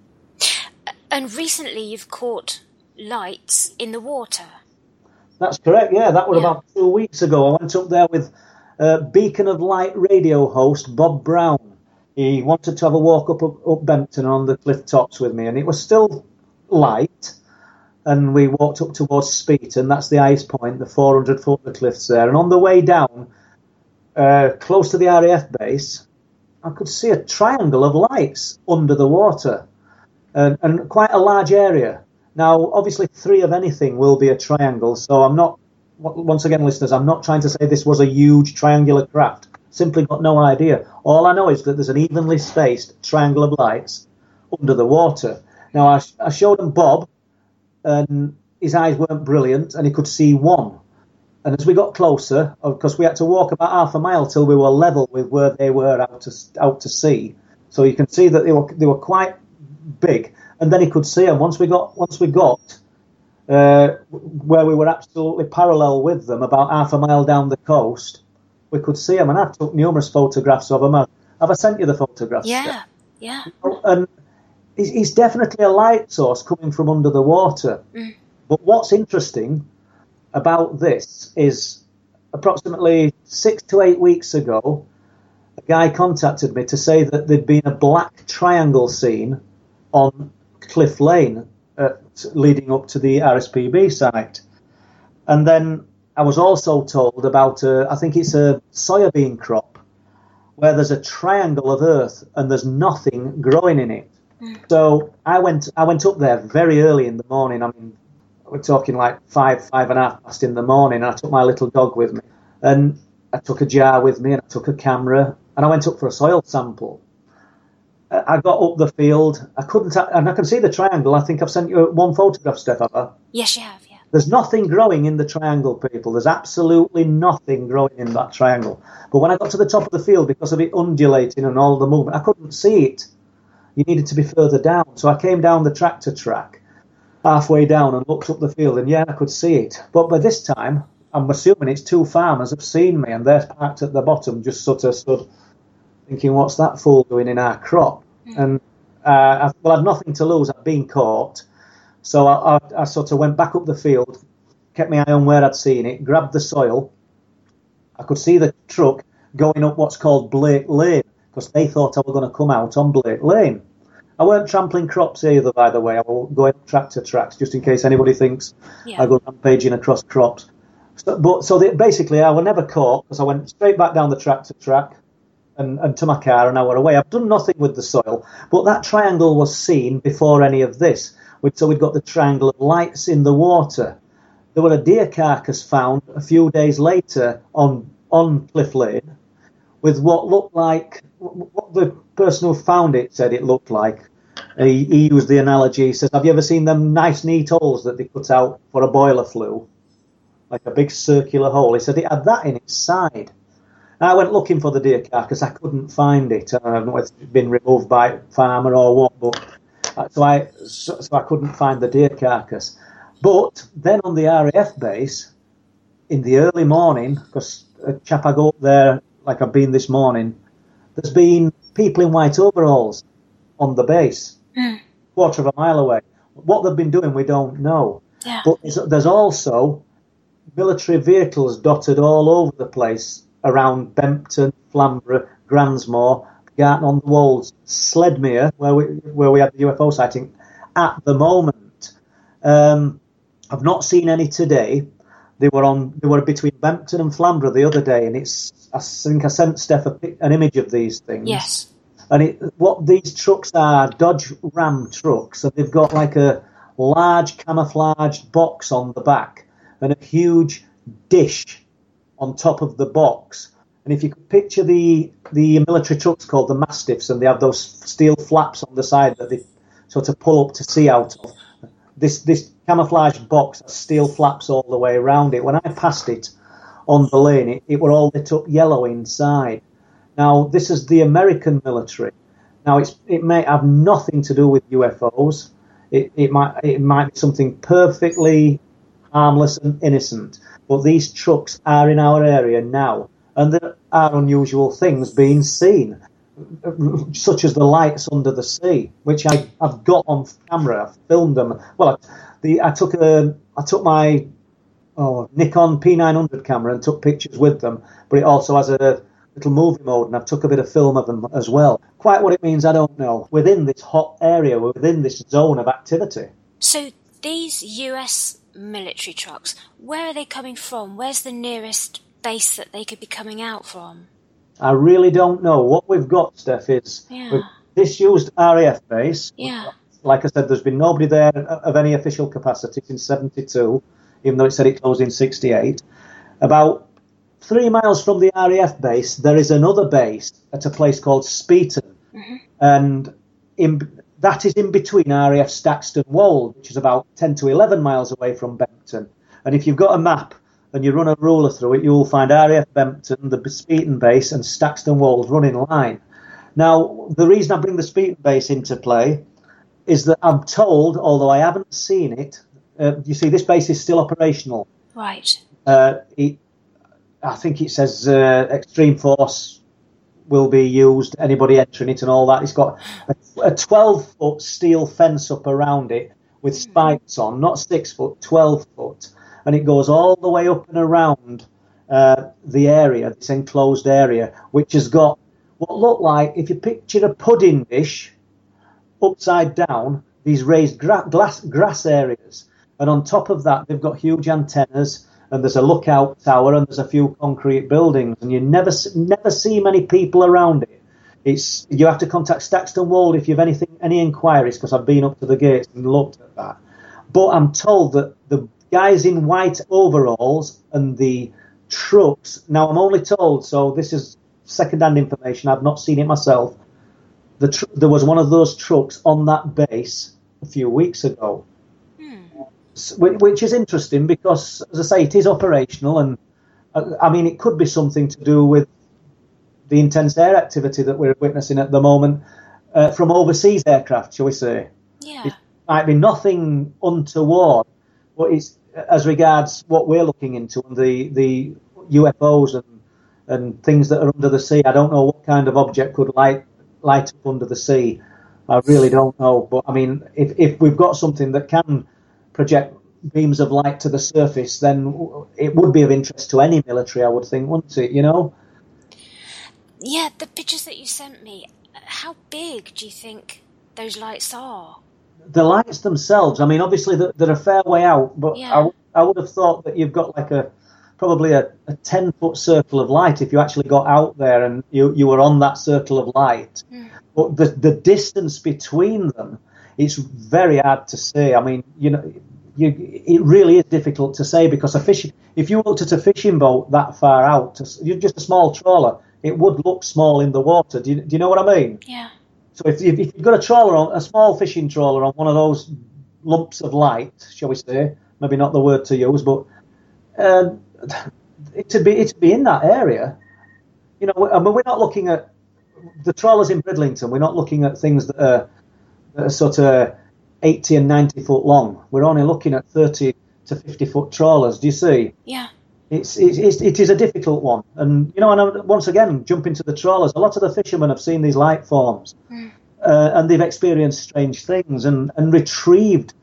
And recently you've caught lights in the water. That's correct, yeah. That was yeah. about two weeks ago. I went up there with uh, Beacon of Light radio host Bob Brown. He wanted to have a walk up, up up Bempton on the cliff tops with me, and it was still light, and we walked up towards Speeton. That's the ice point, the four hundred foot of the cliffs there. And on the way down, uh, close to the R A F base, I could see a triangle of lights under the water, and, and quite a large area. Now, obviously, three of anything will be a triangle, so I'm not, once again, listeners, I'm not trying to say this was a huge triangular craft. Simply got no idea. All I know is that there's an evenly spaced triangle of lights under the water. Now, I, I showed him Bob, and his eyes weren't brilliant, and he could see one. And as we got closer, because we had to walk about half a mile till we were level with where they were out to out to sea, so you can see that they were they were quite big. And then he could see them once we got once we got uh, where we were absolutely parallel with them, about half a mile down the coast. We could see them, and I took numerous photographs of them. Have I sent you the photographs? Yeah, yeah. And he's definitely a light source coming from under the water. Mm. But what's interesting about this is approximately six to eight weeks ago, a guy contacted me to say that there'd been a black triangle seen on Cliff Lane uh, leading up to the R S P B site. And then I was also told about, a, I think it's a soybean crop, where there's a triangle of earth and there's nothing growing in it. Mm. So I went I went up there very early in the morning. I mean, we're talking like five, five and a half past in the morning. And I took my little dog with me. And I took a jar with me and I took a camera. And I went up for a soil sample. I got up the field. I couldn't, and I can see the triangle. I think I've sent you one photograph, Steph, have I? Yes, you have, yeah. There's nothing growing in the triangle, people. There's absolutely nothing growing in that triangle. But when I got to the top of the field, because of it undulating and all the movement, I couldn't see it. You needed to be further down. So I came down the tractor track, halfway down, and looked up the field, and yeah, I could see it. But by this time, I'm assuming it's two farmers have seen me, and they're parked at the bottom, just sort of stood thinking, what's that fool doing in our crop? Mm. And uh, I, well, I had nothing to lose. I'd been caught. So I, I, I sort of went back up the field, kept my eye on where I'd seen it, grabbed the soil. I could see the truck going up what's called Blake Lane, because they thought I was going to come out on Blake Lane. I weren't trampling crops either, by the way. I was going tractor tracks, just in case anybody thinks yeah. I go rampaging across crops. So, but so they, basically, I was never caught, because I went straight back down the tractor track and, and to my car, and I were away. I've done nothing with the soil, but that triangle was seen before any of this. So we'd got the triangle of lights in the water. There were a deer carcass found a few days later on, on Cliff Lane with what looked like, what the person who found it said it looked like. He, he used the analogy, he says, have you ever seen them nice neat holes that they cut out for a boiler flue? Like a big circular hole. He said it had that in its side. I went looking for the deer carcass, I couldn't find it. I don't know if it's been removed by a farmer or what, but so I so, so I couldn't find the deer carcass. But then on the R A F base, in the early morning, because a chap I go up there like I've been this morning, there's been people in white overalls on the base, mm. quarter of a mile away. What they've been doing, we don't know. Yeah. But there's, there's also military vehicles dotted all over the place around Bempton, Flamborough, Gransmore, Garton on the Wolds, Sledmere, where we where we had the U F O sighting at the moment. Um, I've not seen any today. They were on. They were between Bempton and Flamborough the other day, and it's. I think I sent Steph a, an image of these things. Yes. And it, what these trucks are, Dodge Ram trucks, and they've got like a large camouflaged box on the back and a huge dish on top of the box. And if you could picture the the military trucks called the Mastiffs, and they have those steel flaps on the side that they sort of pull up to sea out of, this this camouflage box has steel flaps all the way around it. When I passed it on the lane, it, it were all lit up yellow inside. Now, this is the American military. Now, it's it may have nothing to do with U F Os. It, it might it might be something perfectly harmless and innocent. But these trucks are in our area now. And there are unusual things being seen, such as the lights under the sea, which I, I've got on camera. I've filmed them. Well, I, the, I took a, I took my oh, Nikon P nine hundred camera and took pictures with them, but it also has a little movie mode, and I took a bit of film of them as well. Quite what it means, I don't know. Within this hot area, we're within this zone of activity. So these U S military trucks, where are they coming from? Where's the nearest base that they could be coming out from? I really don't know. What we've got, Steph, is Yeah. we've disused R A F base. Yeah. Like I said, there's been nobody there of any official capacity since seventy-two, even though it said it closed in sixty-eight. About three miles from the R A F base, there is another base at a place called Speeton. Mm-hmm. And in, that is in between R A F Staxton Wold, which is about ten to eleven miles away from Bempton. And if you've got a map and you run a ruler through it, you'll find R A F Bempton, the Speeton base, and Staxton Wold run in line. Now, the reason I bring the Speeton base into play is that I'm told, although I haven't seen it, uh, you see, this base is still operational. Right. Uh, it, I think it says uh, extreme force will be used, anybody entering it and all that. It's got a twelve-foot steel fence up around it with spikes on, not six foot, twelve foot. And it goes all the way up and around uh, the area, this enclosed area, which has got what look like, if you picture a pudding dish upside down, these raised gra- glass, grass areas. And on top of that, they've got huge antennas, and there's a lookout tower, and there's a few concrete buildings, and you never never see many people around it. It's you have to contact Staxton Wold if you have anything, any inquiries, because I've been up to the gates and looked at that. But I'm told that the guys in white overalls and the trucks. Now I'm only told, so this is second-hand information. I've not seen it myself. The tr- there was one of those trucks on that base a few weeks ago. Which is interesting because, as I say, it is operational, and uh, I mean, it could be something to do with the intense air activity that we're witnessing at the moment uh, from overseas aircraft, shall we say? Yeah. It might be nothing untoward, but it's as regards what we're looking into and the the U F Os and and things that are under the sea. I don't know what kind of object could light light up under the sea. I really don't know, but I mean, if if we've got something that can project beams of light to the surface, then it would be of interest to any military, I would think, wouldn't it, you know? Yeah, the pictures that you sent me, how big do you think those lights are? The lights themselves, I mean, obviously they're, they're a fair way out, but Yeah. I, w- I would have thought that you've got like a probably a, a ten-foot circle of light if you actually got out there and you, you were on that circle of light. Mm. But the, the distance between them, it's very hard to say. I mean, you know, you, it really is difficult to say because a fishing, if you looked at a fishing boat that far out, you're just a small trawler, it would look small in the water. Do you, do you know what I mean? Yeah. So if, if you've got a trawler on, a small fishing trawler on one of those lumps of light, shall we say, maybe not the word to use, but um, it'd be it'd be in that area. You know, I mean, we're not looking at the trawlers in Bridlington. We're not looking at things that are that are sort of eighty and ninety foot long. We're only looking at thirty to fifty foot trawlers. Do you see? Yeah. It's, it's, it is a difficult one. And, you know, and once again, jumping to the trawlers, a lot of the fishermen have seen these light forms mm. uh, and they've experienced strange things and, and retrieved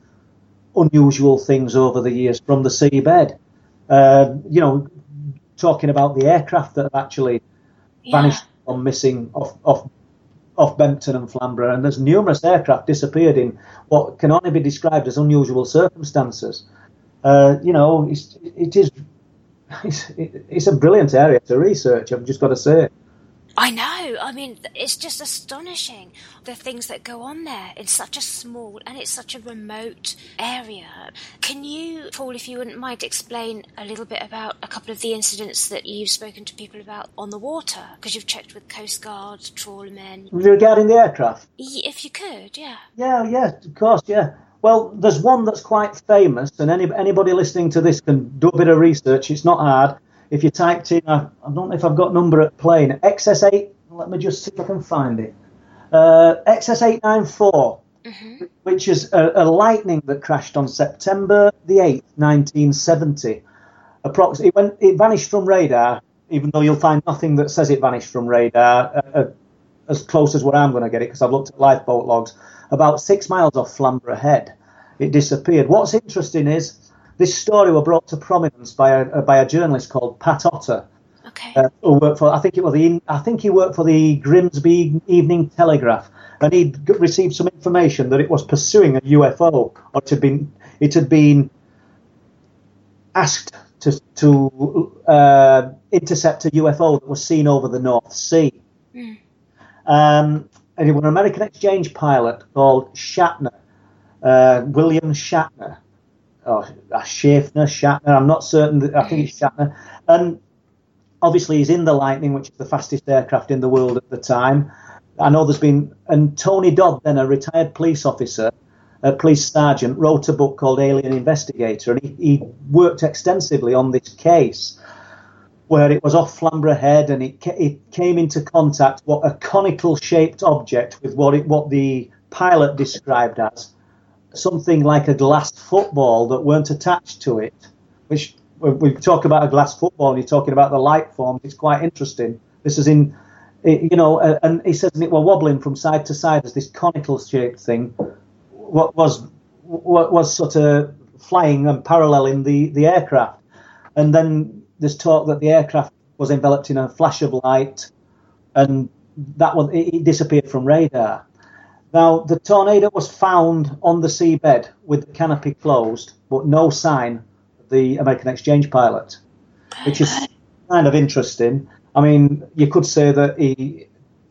unusual things over the years from the seabed. Uh, you know, talking about the aircraft that have actually yeah. vanished or missing off, off off Bempton and Flamborough, and there's numerous aircraft disappeared in what can only be described as unusual circumstances. Uh, you know, it's, it is it's, it's a brilliant area to research, I've just got to say. I know. I mean, it's just astonishing, the things that go on there in such a small, and it's such a remote area. Can you, Paul, if you wouldn't mind, explain a little bit about a couple of the incidents that you've spoken to people about on the water? Because you've checked with Coast Guard, trawlermen. Regarding the aircraft? If you could, yeah. Yeah, yeah, of course, yeah. Well, there's one that's quite famous, and any, anybody listening to this can do a bit of research. It's not hard. If you typed in, I, I don't know if I've got number at plane, X S eight, let me just see if I can find it, uh, X S eight ninety-four, mm-hmm. which is a, a Lightning that crashed on September the eighth, nineteen seventy. Approx- it, went, it vanished from radar, even though you'll find nothing that says it vanished from radar, uh, uh, as close as where I'm going to get it, because I've looked at lifeboat logs, about six miles off Flamborough Head. It disappeared. What's interesting is, this story was brought to prominence by a by a journalist called Pat Otter, okay. uh, who worked for I think it was the I think he worked for the Grimsby Evening Telegraph, and he'd received some information that it was pursuing a U F O, or it had been it had been asked to, to uh, intercept a U F O that was seen over the North Sea. Mm. Um, and it was an American exchange pilot called Shatner, uh, William Shatner, or uh, Schaffner, Shatner, I'm not certain, that, I think it's Shatner. And obviously he's in the Lightning, which is the fastest aircraft in the world at the time. I know there's been, and Tony Dodd, then a retired police officer, a police sergeant, wrote a book called Alien Investigator, and he, he worked extensively on this case, where it was off Flamborough Head, and it, it came into contact what a conical-shaped object with what it, what the pilot described as something like a glass football that weren't attached to it. Which, when we talk about a glass football, and you're talking about the light forms, it's quite interesting. This is in, you know, and he says it were wobbling from side to side as this conical-shaped thing. What was what was sort of flying and paralleling the, the aircraft. And then there's talk that the aircraft was enveloped in a flash of light, and that one it, it disappeared from radar. Now, the Tornado was found on the seabed with the canopy closed, but no sign of the American exchange pilot, which is kind of interesting. I mean, you could say that he,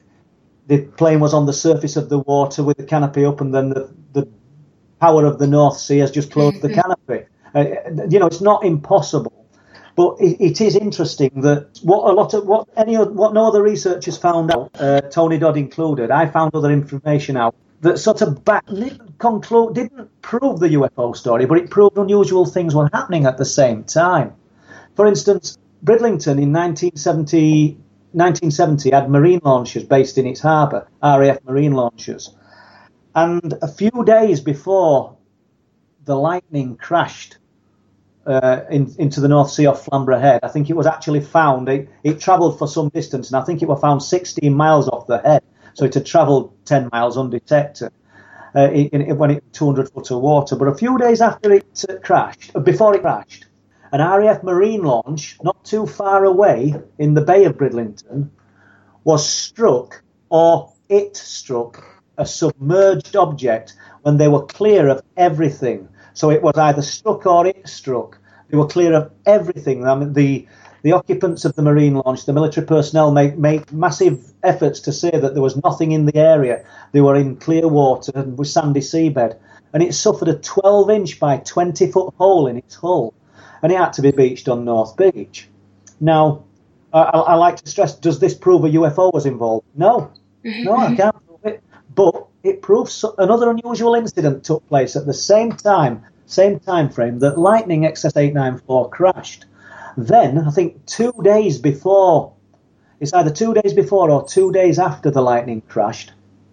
the plane was on the surface of the water with the canopy up, and then the, the power of the North Sea has just closed mm-hmm. the canopy. Uh, you know, it's not impossible, but it, it is interesting that what a lot of what any what no other researchers found out, uh, Tony Dodd included. I found other information out that sort of back didn't conclude, didn't prove the U F O story, but it proved unusual things were happening at the same time. For instance, Bridlington in nineteen seventy, nineteen seventy had marine launchers based in its harbour, R A F marine launchers. And a few days before the Lightning crashed uh, in, into the North Sea off Flamborough Head, I think it was actually found, it, it travelled for some distance, and I think it was found sixteen miles off the head. So it had travelled ten miles undetected uh, it, it went in two hundred foot of water. But a few days after it uh, crashed, before it crashed, an R A F marine launch not too far away in the Bay of Bridlington was struck, or it struck, a submerged object when they were clear of everything. So it was either struck or it struck. They were clear of everything. I mean, the the occupants of the marine launch, the military personnel, make, make massive efforts to say that there was nothing in the area. They were in clear water and with sandy seabed. And it suffered a twelve inch by twenty foot hole in its hull. And it had to be beached on North Beach. Now, I, I like to stress, does this prove a U F O was involved? No. No, I can't prove it. But it proves another unusual incident took place at the same time, same time frame that Lightning X S eight ninety-four crashed. Then, I think two days before, it's either two days before or two days after the Lightning crashed,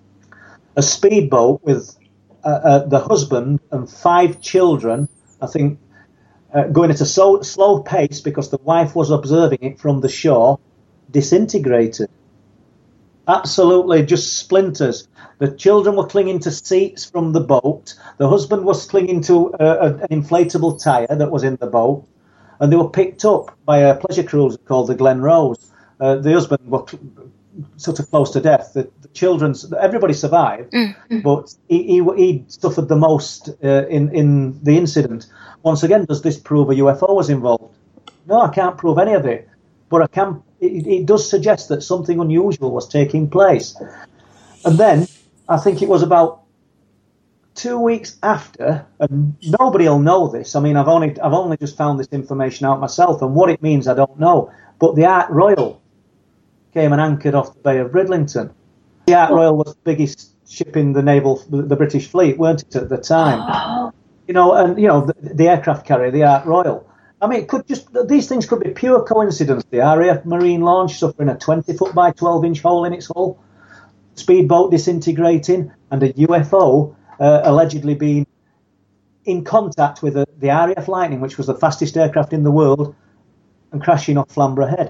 a speedboat with uh, uh, the husband and five children, I think, uh, going at a so slow pace because the wife was observing it from the shore, disintegrated. Absolutely, just splinters. The children were clinging to seats from the boat. The husband was clinging to uh, an inflatable tyre that was in the boat. And they were picked up by a pleasure cruiser called the Glen Rose. Uh, the husband was sort of close to death. The, the children, everybody survived, mm-hmm. but he, he, he suffered the most uh, in, in the incident. Once again, does this prove a U F O was involved? No, I can't prove any of it. But I can. It, it does suggest that something unusual was taking place. And then, I think it was about two weeks after, and nobody will know this. I mean, I've only I've only just found this information out myself, and what it means I don't know. But the Ark Royal came and anchored off the Bay of Bridlington. The Ark Royal was the biggest ship in the naval, the British fleet, weren't it at the time? Oh. You know, and you know the, the aircraft carrier, the Ark Royal. I mean, it could just these things could be pure coincidence. The R A F marine launch suffering a twenty foot by twelve inch hole in its hull, speedboat disintegrating, and a U F O. Uh, allegedly being in contact with the, the R A F Lightning, which was the fastest aircraft in the world, and crashing off Flamborough Head.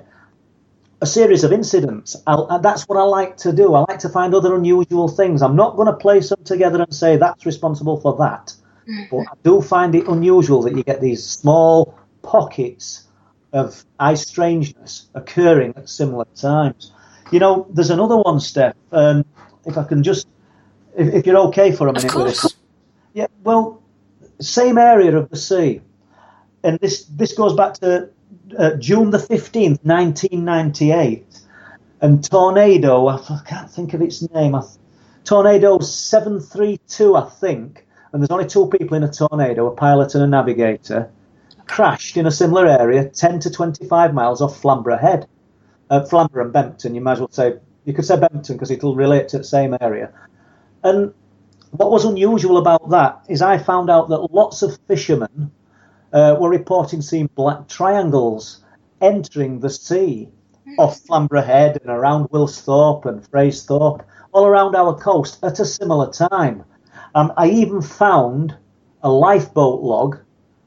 A series of incidents. I'll, that's what I like to do. I like to find other unusual things. I'm not going to place them together and say that's responsible for that. Mm-hmm. But I do find it unusual that you get these small pockets of eye strangeness occurring at similar times. You know, there's another one, Steph. Um, if I can just... If, if you're okay for a minute with this. Yeah, well, same area of the sea. And this, this goes back to uh, June the fifteenth, nineteen ninety-eight. And Tornado, I can't think of its name, Tornado seven three two, I think, and there's only two people in a Tornado, a pilot and a navigator, crashed in a similar area, ten to twenty-five miles off Flamborough Head. Uh, Flamborough and Bempton, you might as well say, you could say Bempton because it'll relate to the same area. And what was unusual about that is I found out that lots of fishermen uh, were reporting seeing black triangles entering the sea off Flamborough Head and around Wilsthorpe and Fraysthorpe, all around our coast at a similar time. Um, I even found a lifeboat log.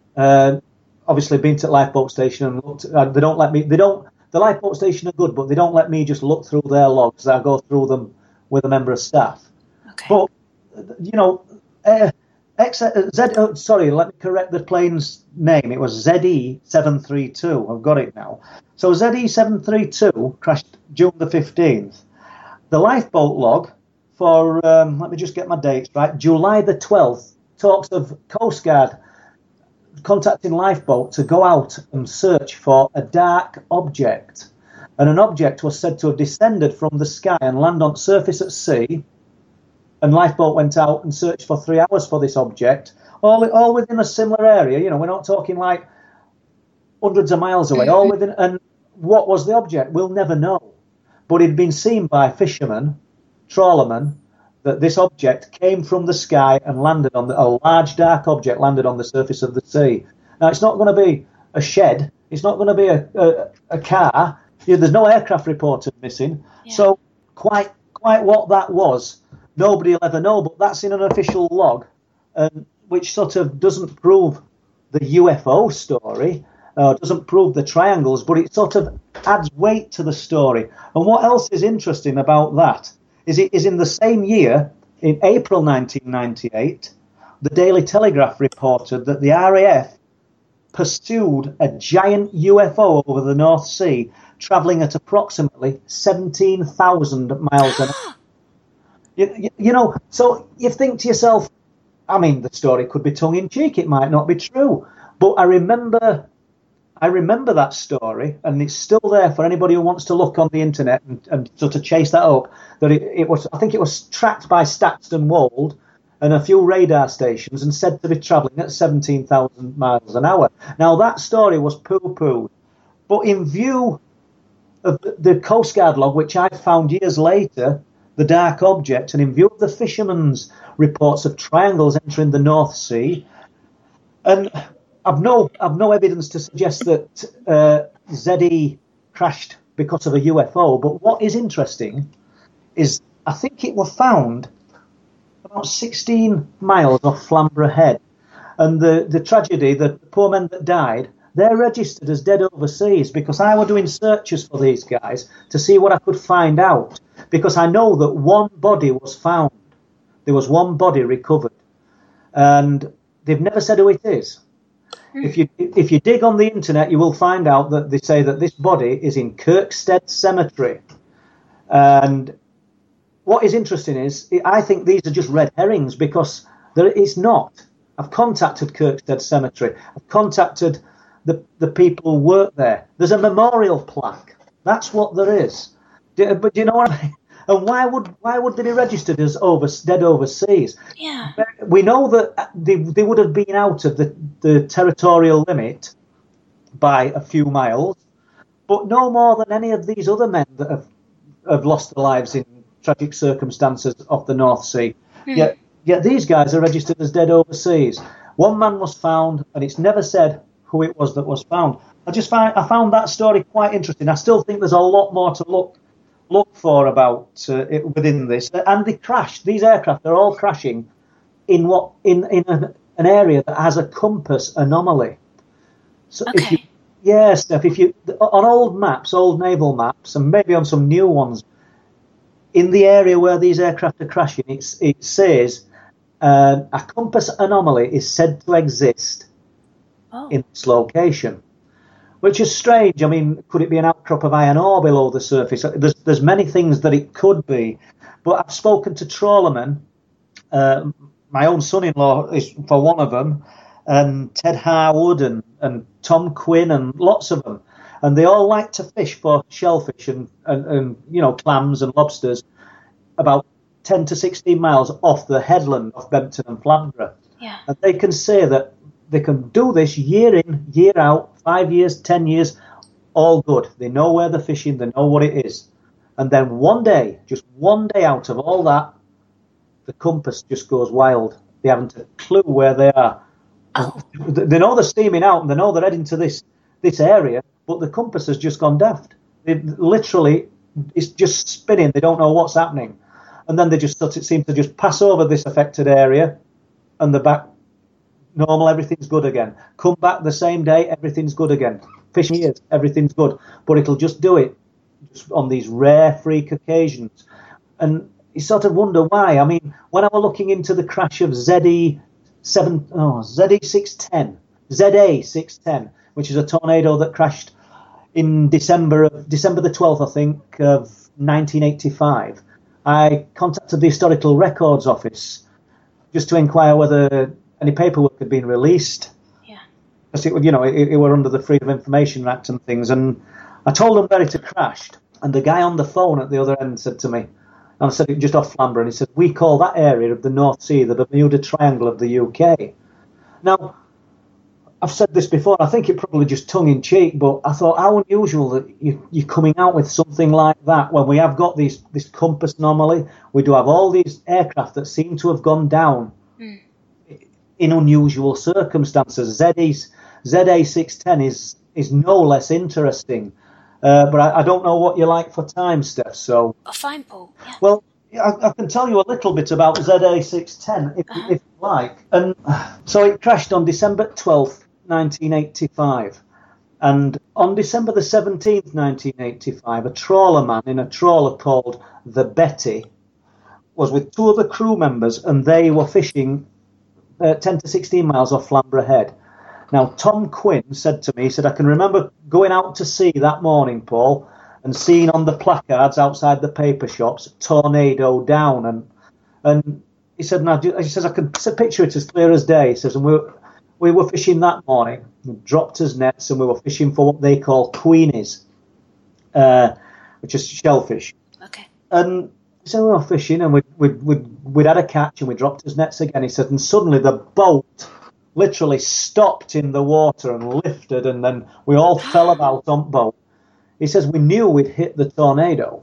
Uh, obviously, been to the lifeboat station and looked. Uh, they don't let me. They don't. The lifeboat station are good, but they don't let me just look through their logs. I go through them with a member of staff. Okay. But you know, uh, X, uh, Z. Oh, sorry, let me correct the plane's name. It was Z E seven three two. I've got it now. So Z E seven three two crashed June the fifteenth. The lifeboat log for, um, let me just get my dates right, July the twelfth, talks of Coast Guard contacting lifeboat to go out and search for a dark object. And an object was said to have descended from the sky and land on surface at sea. And lifeboat went out and searched for three hours for this object, all, all within a similar area. You know, we're not talking like hundreds of miles away, all within. And what was the object? We'll never know. But it'd been seen by fishermen, trawlermen, that this object came from the sky and landed on the, a large dark object landed on the surface of the sea. Now, it's not going to be a shed. It's not going to be a, a, a car. You know, there's no aircraft reported missing. Yeah. So quite quite what that was, nobody will ever know. But that's in an official log, um, which sort of doesn't prove the U F O story. Uh, doesn't prove the triangles, but it sort of adds weight to the story. And what else is interesting about that is it is in the same year, in April nineteen ninety-eight, the Daily Telegraph reported that the R A F pursued a giant U F O over the North Sea, travelling at approximately seventeen thousand miles an hour. you, you, you know, so you think to yourself, I mean, the story could be tongue-in-cheek, it might not be true, but I remember... I remember that story, and it's still there for anybody who wants to look on the internet and, and sort of chase that up. That it, it was, I think it was tracked by Stakston Wold and a few radar stations, and said to be travelling at seventeen thousand miles an hour. Now that story was poo-pooed, but in view of the, the Coast Guard log, which I found years later, the dark object, and in view of the fishermen's reports of triangles entering the North Sea, and I've no, I've no evidence to suggest that uh, Z E crashed because of a U F O, but what is interesting is I think it was found about sixteen miles off Flamborough Head. And the, the tragedy, the poor men that died, they're registered as dead overseas because I was doing searches for these guys to see what I could find out. Because I know that one body was found. There was one body recovered. And they've never said who it is. If you if you dig on the internet, you will find out that they say that this body is in Kirkstead Cemetery. And what is interesting is, I think these are just red herrings because there is not. I've contacted Kirkstead Cemetery. I've contacted the, the people who work there. There's a memorial plaque. That's what there is. But do you know what I mean? And why would why would they be registered as over, dead overseas? Yeah. We know that they, they would have been out of the, the territorial limit by a few miles, but no more than any of these other men that have, have lost their lives in tragic circumstances off the North Sea. Mm. Yet, yet these guys are registered as dead overseas. One man was found, and it's never said who it was that was found. I just find I found that story quite interesting. I still think there's a lot more to look look for about uh, it within this. And they crashed. These aircraft are all crashing in what in in an, an area that has a compass anomaly. So okay. if you, yeah, Steph, if you on old maps, old naval maps, and maybe on some new ones, in the area where these aircraft are crashing, it's, it says uh, a compass anomaly is said to exist oh. in this location. Which is strange. I mean, could it be an outcrop of iron ore below the surface? There's, there's many things that it could be. But I've spoken to trawlermen, uh, my own son-in-law is for one of them, and Ted Harwood and, and Tom Quinn and lots of them. And they all like to fish for shellfish and, and, and you know, clams and lobsters about ten to sixteen miles off the headland of Bempton and Flamborough. Yeah. And they can say that they can do this year in, year out, five years, ten years, all good. They know where they're fishing, they know what it is. And then one day, just one day out of all that, the compass just goes wild. They haven't a clue where they are. Oh. They know they're steaming out and they know they're heading to this, this area, but the compass has just gone daft. It literally, it's just spinning. They don't know what's happening. And then they just sort of seem to just pass over this affected area and they're back normal, everything's good again. Come back the same day, everything's good again. Fishing years, everything's good. But it'll just do it just on these rare freak occasions. And you sort of wonder why. I mean, when I was looking into the crash of Z E seven, oh, Z E six ten, Z A six ten, which is a tornado that crashed in December of December the twelfth, I think, of nineteen eighty-five, I contacted the Historical Records Office just to inquire whether any paperwork had been released. Yeah. Because it, you know, it, it were under the Freedom of Information Act and things, and I told them where it had crashed, and the guy on the phone at the other end said to me, and I said it just off Flamborough, and he said, we call that area of the North Sea the Bermuda Triangle of the U K. Now, I've said this before, I think it probably just tongue-in-cheek, but I thought how unusual that you, you're coming out with something like that when we have got these, this compass anomaly. We do have all these aircraft that seem to have gone down mm. in unusual circumstances. Z A six ten is, is no less interesting. Uh, but I, I don't know what you like for time, Steph, so... Oh, fine, Paul. Yeah. Well, I, I can tell you a little bit about Z A six ten, if, uh-huh. if you like. And so it crashed on December twelfth, nineteen eighty-five. And on December the seventeenth, nineteen eighty-five, a trawlerman in a trawler called the Betty was with two other crew members, and they were fishing uh, ten to sixteen miles off Flamborough Head. Now, Tom Quinn said to me, he said, I can remember going out to sea that morning, Paul, and seeing on the placards outside the paper shops, tornado down. And and he said, and I, he says, I can picture it as clear as day. He says, and we were, we were fishing that morning, we dropped his nets, and we were fishing for what they call queenies, uh, which is shellfish. Okay. And he said, we were fishing, and we'd, we'd, we'd, we'd had a catch, and we dropped his nets again. He said, and suddenly the boat literally stopped in the water and lifted, and then we all fell about on boat. He says, we knew we'd hit the tornado.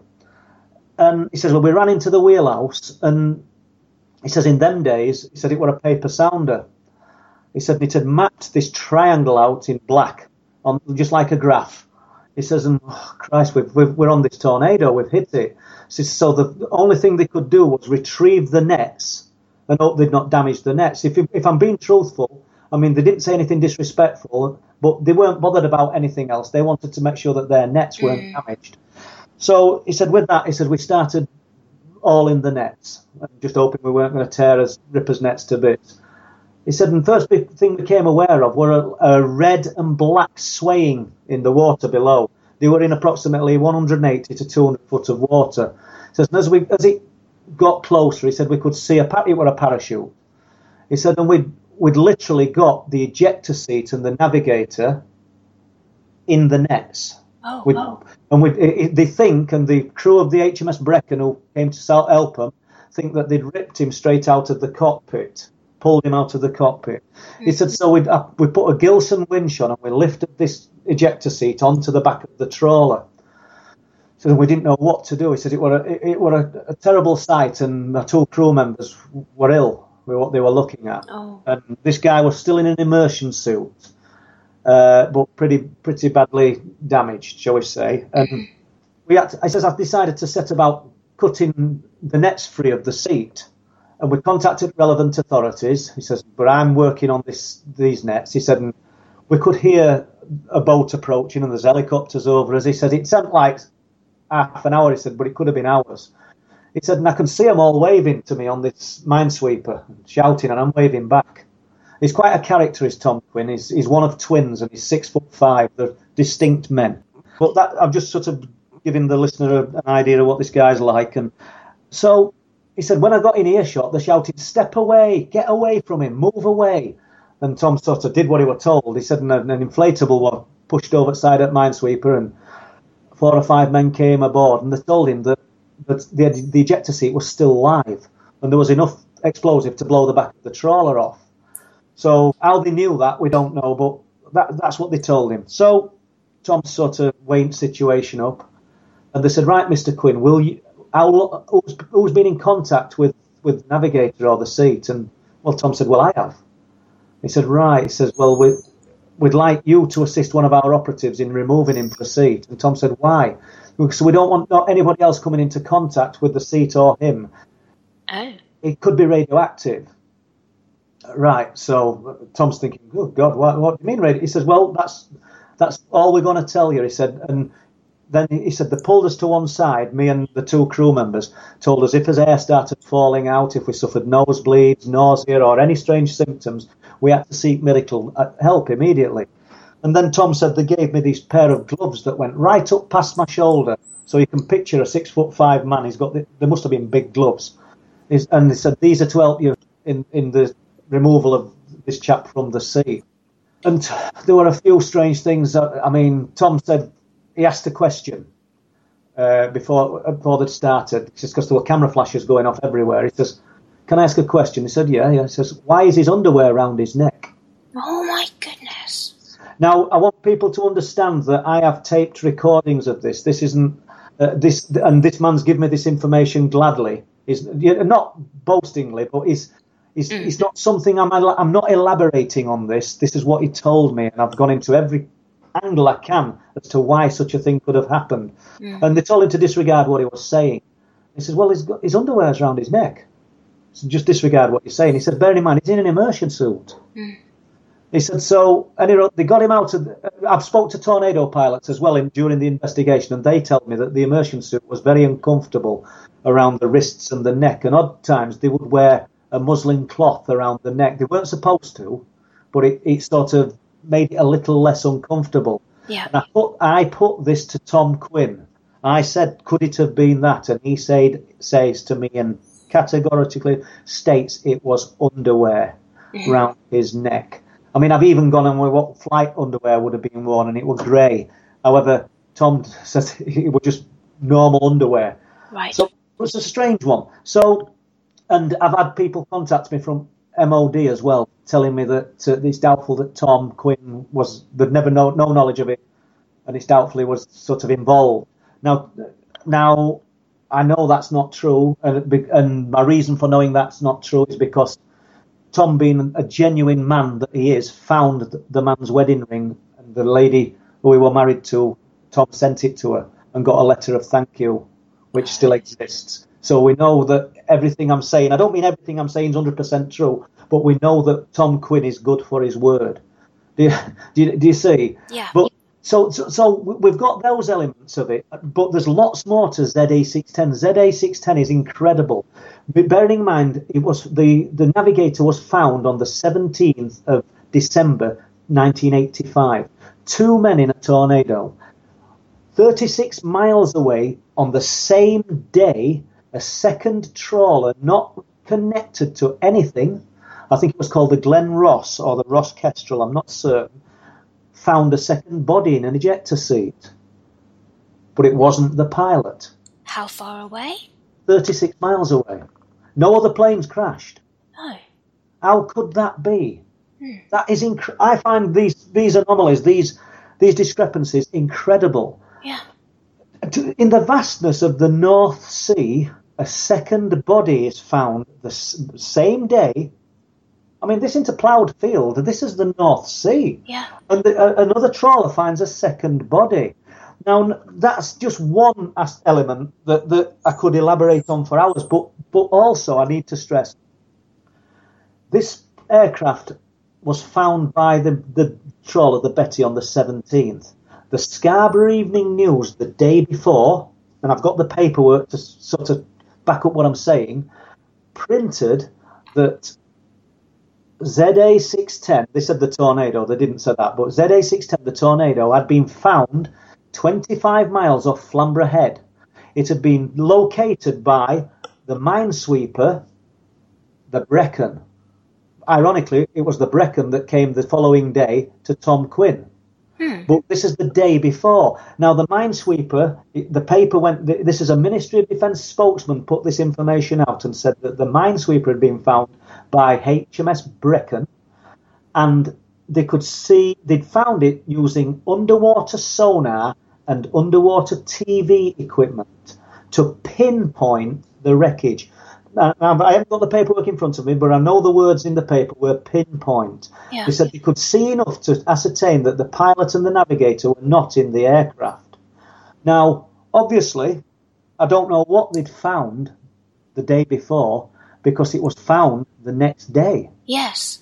And he says, well, we ran into the wheelhouse, and he says, in them days, he said, it were a paper sounder. He said, it had mapped this triangle out in black, on just like a graph. He says, and oh, Christ, we've, we've, we're on this tornado, we've hit it. Says, so the only thing they could do was retrieve the nets and hope they'd not damage the nets. If, if I'm being truthful, I mean, they didn't say anything disrespectful, but they weren't bothered about anything else. They wanted to make sure that their nets weren't mm. damaged. So he said, with that, he said, we started all in the nets, just hoping we weren't going to tear us, rip us nets to bits. He said, and the first big thing we became aware of were a, a red and black swaying in the water below. They were in approximately one hundred eighty to two hundred foot of water. He says, and as, we, as it got closer, he said, we could see a, it were a parachute. He said, and we'd, we'd literally got the ejector seat and the navigator in the nets. Oh, we'd, oh. And we'd, it, they think, and the crew of the H M S Brecon who came to help him, think that they'd ripped him straight out of the cockpit. Pulled him out of the cockpit. He said, so we uh, we put a Gilson winch on and we lifted this ejector seat onto the back of the trawler. So we didn't know what to do. He said it were a, it, it were a, a terrible sight, and our two crew members were ill with what they were looking at. Oh. And this guy was still in an immersion suit, uh, but pretty pretty badly damaged, shall we say. And we had to, I says, I've decided to set about cutting the nets free of the seat. And we contacted relevant authorities. He says, but I'm working on this these nets. He said, and we could hear a boat approaching and there's helicopters over us. He said, it sounded like half an hour, he said, but it could have been hours. He said, and I can see them all waving to me on this minesweeper, shouting, and I'm waving back. He's quite a character, is Tom Quinn. He's, he's one of twins and he's six foot five. They're distinct men. But that I'm just sort of giving the listener an idea of what this guy's like. And so he said, when I got in earshot, they shouted, "Step away, get away from him, move away." And Tom sort of did what he was told. He said an, an inflatable was pushed over the side at Minesweeper, and four or five men came aboard, and they told him that, that the, the ejector seat was still live, and there was enough explosive to blow the back of the trawler off. So how they knew that, we don't know, but that, that's what they told him. So Tom sort of weighed the situation up, and they said, "Right, Mister Quinn, will you? How, who's, who's been in contact with, with the navigator or the seat?" And well, Tom said, "Well, I have." He said, "Right." He says, "Well, we, we'd like you to assist one of our operatives in removing him from the seat." And Tom said, "Why?" "Because we don't want not anybody else coming into contact with the seat or him. Oh. It could be radioactive." Right. So Tom's thinking, "Oh God, what, what do you mean radio?" He says, "Well, that's that's all we're going to tell you." He said, and then he said they pulled us to one side, me and the two crew members, told us if his air started falling out, if we suffered nosebleeds, nausea, or any strange symptoms, we had to seek medical help immediately. And then Tom said they gave me these pair of gloves that went right up past my shoulder, so you can picture a six foot five man. He's got the, they must have been big gloves, He's, and they said these are to help you in in the removal of this chap from the sea. And there were a few strange things. That, I mean, Tom said he asked a question uh, before before they'd started, just because there were camera flashes going off everywhere. He says, "Can I ask a question?" He said, "Yeah, yeah." He says, "Why is his underwear around his neck?" Oh my goodness. Now, I want people to understand that I have taped recordings of this. This isn't uh, this, and this man's given me this information gladly. Is not boastingly, but is is Mm. it's not something I'm I'm not elaborating on this. This is what he told me, and I've gone into every angle I can as to why such a thing could have happened. Mm. And they told him to disregard what he was saying. He says, "Well, his his underwear's around his neck. So just disregard what you're saying." He said, "Bear in mind, he's in an immersion suit." Mm. He said, so, and he wrote, they got him out of, the, I've spoke to tornado pilots as well in, during the investigation, and they tell me that the immersion suit was very uncomfortable around the wrists and the neck, and odd times they would wear a muslin cloth around the neck. They weren't supposed to, but it, it sort of made it a little less uncomfortable. Yeah. And I put, I put this to Tom Quinn. I said, could it have been that? And he said, says to me and categorically states it was underwear Mm. round his neck. I mean, I've even gone on with what flight underwear would have been worn, and it was grey. However, Tom says it was just normal underwear. Right. So it's a strange one. So, and I've had people contact me from M O D as well, telling me that uh, it's doubtful that Tom Quinn was, they'd never know, no knowledge of it, and it's doubtful he was sort of involved. Now, now I know that's not true, and, and my reason for knowing that's not true is because Tom, being a genuine man that he is, found the man's wedding ring, and the lady who we were married to, Tom sent it to her and got a letter of thank you, which still exists. So we know that everything I'm saying, I don't mean everything I'm saying is one hundred percent true, but we know that Tom Quinn is good for his word. Do you, do you, do you see? Yeah. But so, so, so we've got those elements of it, but there's lots more to Z A six ten. Z A six ten is incredible. But bearing in mind, it was the, the Navigator was found on the seventeenth of December nineteen eighty-five. Two men in a tornado. thirty-six miles away on the same day, a second trawler not connected to anything, I think it was called the Glen Ross or the Ross Kestrel, I'm not certain, found a second body in an ejector seat. But it wasn't the pilot. How far away? thirty-six miles away. No other planes crashed. Oh. How could that be? Hmm. That is inc- I find these these anomalies, these these discrepancies incredible. Yeah. In the vastness of the North Sea, a second body is found the s- same day. I mean, this into ploughed field. This is the North Sea. Yeah. And the, uh, another trawler finds a second body. Now, that's just one as- element that, that I could elaborate on for hours, but, but also I need to stress, this aircraft was found by the, the trawler, the Betty, on the seventeenth. The Scarborough Evening News the day before, and I've got the paperwork to sort of back up what I'm saying, printed that Z A six ten, they said the tornado, they didn't say that, but Z A six ten, the tornado, had been found twenty-five miles off Flamborough Head. It had been located by the minesweeper, the Brecon. Ironically, it was the Brecon that came the following day to Tom Quinn. Hmm. But this is the day before. Now, the minesweeper, the paper went, this is a Ministry of Defence spokesman put this information out and said that the minesweeper had been found by H M S Brecon, and they could see, they'd found it using underwater sonar and underwater T V equipment to pinpoint the wreckage. Now, I haven't got the paperwork in front of me, but I know the words in the paper were pinpoint. Yeah. They said they could see enough to ascertain that the pilot and the navigator were not in the aircraft. Now, obviously, I don't know what they'd found the day before, because it was found the next day. Yes.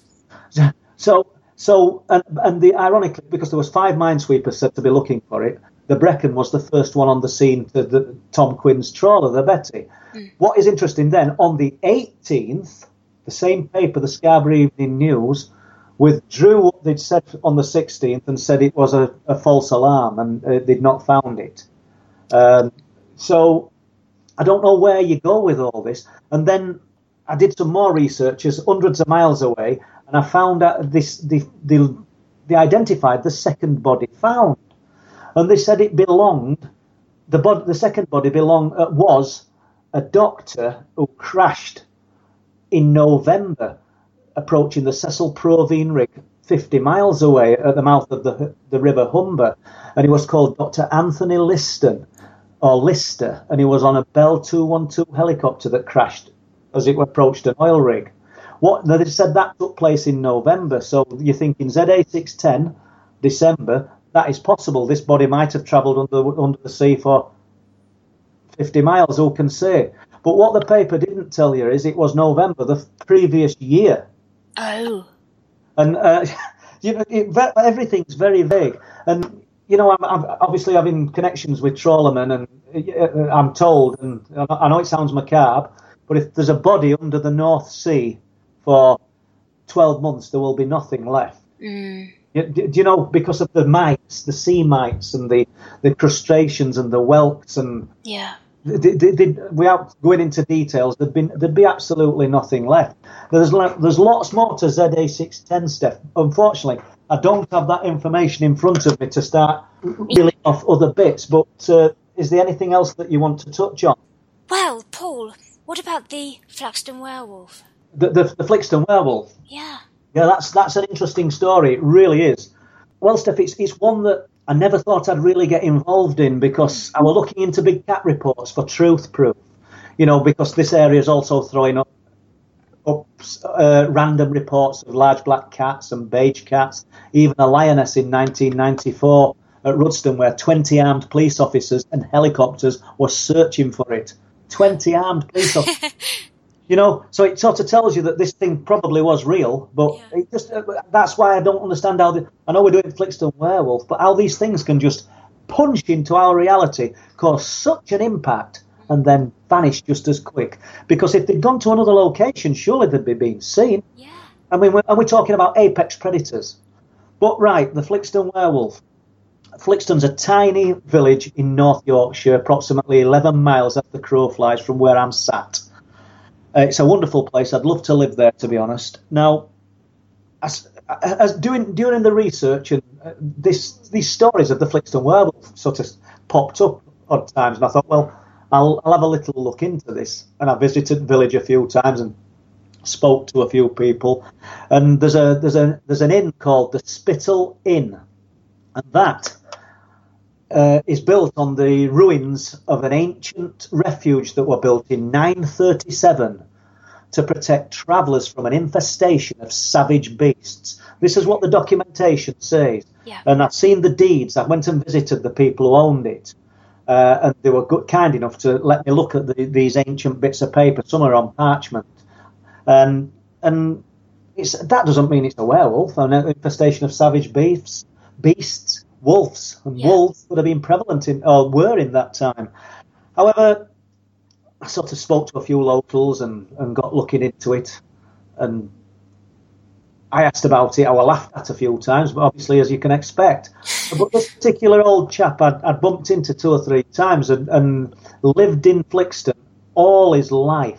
So, so, and, and the ironically, because there was five minesweepers said to be looking for it, the Brecon was the first one on the scene to the Tom Quinn's trawler, the Betty. Mm. What is interesting then, on the eighteenth, the same paper, the Scarborough Evening News, withdrew what they'd said on the sixteenth and said it was a, a false alarm and uh, they'd not found it. Um, so I don't know where you go with all this. And then I did some more research, it's hundreds of miles away, and I found out this, the, the, they identified the second body found. And they said it belonged, the body, the second body belonged, uh, was a doctor who crashed in November, approaching the Cecil Provine rig fifty miles away at the mouth of the, the River Humber. And he was called Doctor Anthony Liston, or Lister, and he was on a Bell two one two helicopter that crashed as it approached an oil rig. What they said that took place in November, so you're thinking Z A six ten, December. That is possible. This body might have travelled under under the sea for fifty miles, who can say? But what the paper didn't tell you is it was November the previous year. Oh. And, uh, you know, it, everything's very vague. And, you know, I'm, I'm obviously having connections with trawlermen, and I'm told, and I know it sounds macabre, but if there's a body under the North Sea for twelve months, there will be nothing left. Mm. Do you know, because of the mites, the sea mites, and the, the crustaceans and the whelks, and yeah, they, they, they, without going into details, there'd been there'd be absolutely nothing left. There's there's lots more to Z A six ten, Steph. Unfortunately, I don't have that information in front of me to start reeling off other bits. But uh, is there anything else that you want to touch on? Well, Paul, what about the Flaxton werewolf? The the, the Flixton werewolf. Yeah. Yeah, that's that's an interesting story. It really is. Well, Steph, it's, it's one that I never thought I'd really get involved in, because I was looking into big cat reports for truth proof. You know, because this area is also throwing up, up uh, random reports of large black cats and beige cats, even a lioness in nineteen ninety-four at Rudston, where twenty armed police officers and helicopters were searching for it. twenty armed police officers. You know, so it sort of tells you that this thing probably was real, but yeah. it just uh, that's why I don't understand how the, I know we're doing Flixton werewolf, but how these things can just punch into our reality, cause such an impact, and then vanish just as quick. Because if they'd gone to another location, surely they'd be being seen. Yeah. I mean, we're, and we're talking about apex predators. But right, the Flixton werewolf. Flixton's a tiny village in North Yorkshire, approximately eleven miles as the crow flies from where I'm sat. Uh, it's a wonderful place. I'd love to live there, to be honest. Now, as, as doing during the research, and uh, this these stories of the Flixton werewolf sort of popped up odd times, and I thought, well, I'll, I'll have a little look into this. And I visited the village a few times and spoke to a few people. And there's a there's a there's an inn called the Spittal Inn, and that uh, is built on the ruins of an ancient refuge that were built in nine thirty-seven to protect travellers from an infestation of savage beasts. This is what the documentation says. Yeah. And I've seen the deeds. I went and visited the people who owned it. Uh, and they were good, kind enough to let me look at the, these ancient bits of paper. Some are on parchment. And and it's, that doesn't mean it's a werewolf. An infestation of savage beasts, beasts, wolves. And yeah. wolves would have been prevalent in, or were in that time. However, I sort of spoke to a few locals and, and got looking into it. And I asked about it. I was laughed at a few times, but obviously, as you can expect. But this particular old chap I'd, I'd bumped into two or three times and, and lived in Flixton all his life,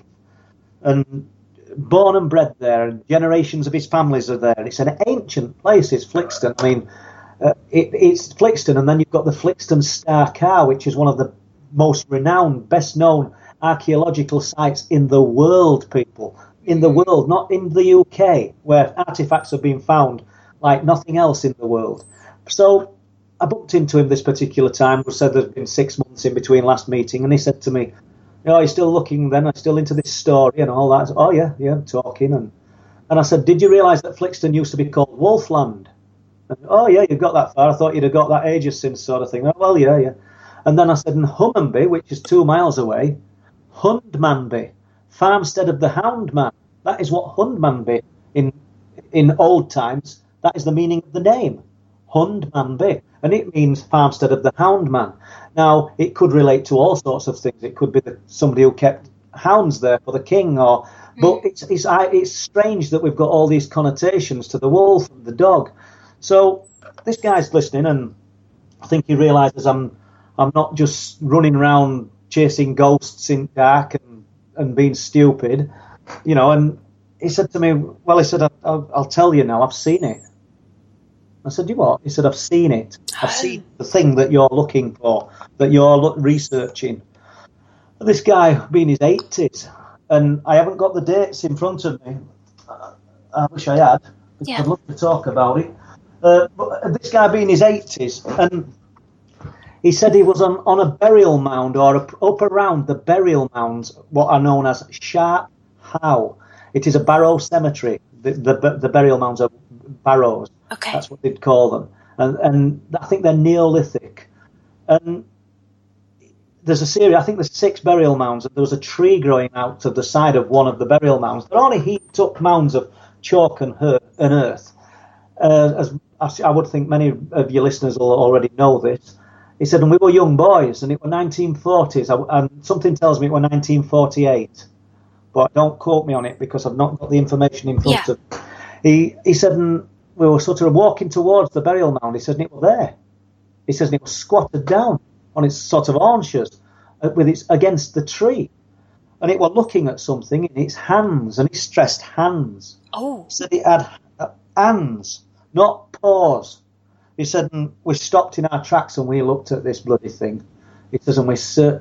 and born and bred there, and generations of his families are there. It's an ancient place, is Flixton. I mean, uh, it, it's Flixton, and then you've got the Flixton Star Car, which is one of the most renowned, best-known archaeological sites in the world, people. In the world, not in the U K, where artefacts have been found like nothing else in the world. So I bumped into him this particular time. We said there's been six months in between last meeting, and he said to me, "Oh, you're still looking then? I'm still into this story and all that." I said, "Oh, yeah, yeah, I'm talking." And, and I said, "Did you realise that Flixton used to be called Wolfland?" And, "Oh, yeah, you've got that far. I thought you'd have got that ages since," sort of thing. "Oh, well, yeah, yeah." And then I said, "And Hummanby, which is two miles away, Hundmanby, farmstead of the Houndman. That is what Hundmanby in in old times, that is the meaning of the name, Hundmanby. And it means farmstead of the Houndman. Now, it could relate to all sorts of things. It could be the, somebody who kept hounds there for the king, or but it's, it's it's strange that we've got all these connotations to the wolf and the dog. So this guy's listening, and I think he realises I'm I'm not just running around chasing ghosts in dark and, and being stupid, you know. And he said to me, "Well," he said, I'll, I'll tell you now, I've seen it." I said, "You what?" He said, "I've seen it. I've seen the thing that you're looking for, that you're look, researching." And this guy, being his eighties, and I haven't got the dates in front of me. I wish I had. Yeah. I'd love to talk about it. Uh, but this guy being his eighties, and he said he was on, on a burial mound, or up, up around the burial mounds, what are known as Sharp Howe. It is a barrow cemetery. The, the, the burial mounds are barrows. Okay. That's what they'd call them. And, and I think they're Neolithic. And there's a series, I think there's six burial mounds, and there was a tree growing out of the side of one of the burial mounds. They're only heaped up mounds of chalk and, her, and earth. Uh, as I would think many of your listeners will already know this. He said, and we were young boys, and it was nineteen forties, and something tells me it was nineteen forty-eight. But don't quote me on it, because I've not got the information in front yeah. of me. He, he said, and we were sort of walking towards the burial mound. He said, and it was there. He says, and it was squatted down on its sort of haunches with its against the tree. And it was looking at something in its hands, and he stressed hands. Oh. He said it had hands, not paws. He said, and we stopped in our tracks and we looked at this bloody thing. He says, and we said,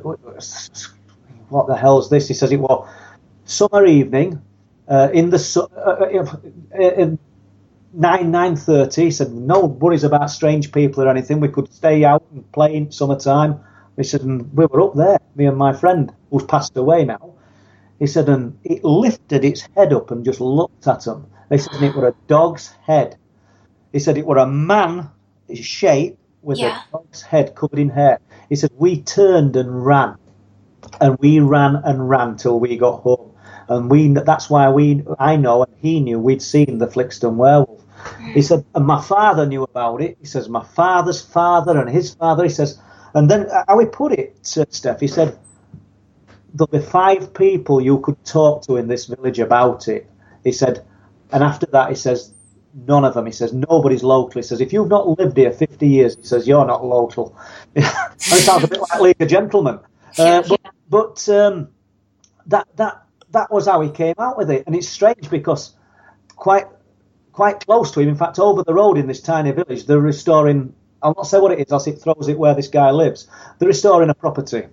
what the hell's this? He says, it was summer evening, uh, in the su- uh, in nine nine thirty. He said, no worries about strange people or anything. We could stay out and play in summertime. He said, and we were up there, me and my friend, who's passed away now. He said, and it lifted its head up and just looked at him. He said, and it were a dog's head. He said, it were a man shape with yeah. a dog's head covered in hair. He said, we turned and ran, and we ran and ran till we got home. And we that's why we I know and he knew we'd seen the Flixton werewolf. He said, and my father knew about it. He says, my father's father and his father. He says, and then how he put it, Steph, he said, there'll be five people you could talk to in this village about it. He said, and after that, he says, none of them. He says, nobody's local. He says, if you've not lived here fifty years, he says, you're not local. And it sounds a bit like League of Gentlemen. Uh, but but um, that that that was how he came out with it. And it's strange because quite quite close to him, in fact, over the road in this tiny village, they're restoring, I'll not say what it is, else it throws it where this guy lives. They're restoring a property.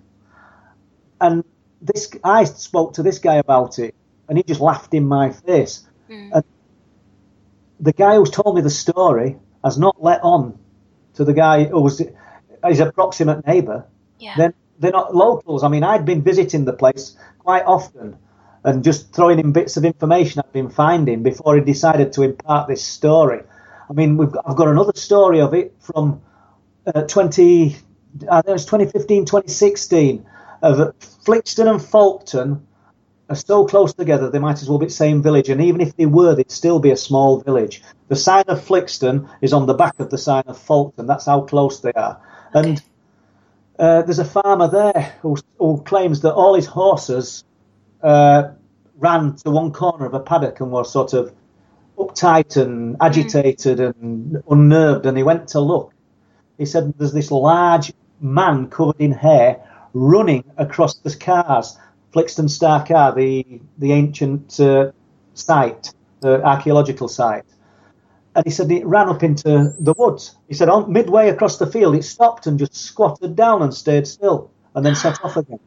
And this I spoke to this guy about it, and he just laughed in my face. Mm. And the guy who's told me the story has not let on to the guy who was his approximate neighbour. Yeah. Then they're not locals. I mean, I'd been visiting the place quite often and just throwing in bits of information I'd been finding before he decided to impart this story. I mean, we've got, I've got another story of it from uh, twenty, I think it was twenty fifteen, twenty sixteen, of Flixton and Folkton are so close together they might as well be the same village, and even if they were, they'd still be a small village. The sign of Flixton is on the back of the sign of Folkton. That's how close they are. Okay. And uh, there's a farmer there who, who claims that all his horses uh, ran to one corner of a paddock and were sort of uptight and agitated mm. and unnerved, and he went to look. He said there's this large man covered in hair running across the cars, Flixton Starcar, the the ancient uh, site, the archaeological site. And he said it ran up into the woods. He said on midway across the field, it stopped and just squatted down and stayed still, and then set off again.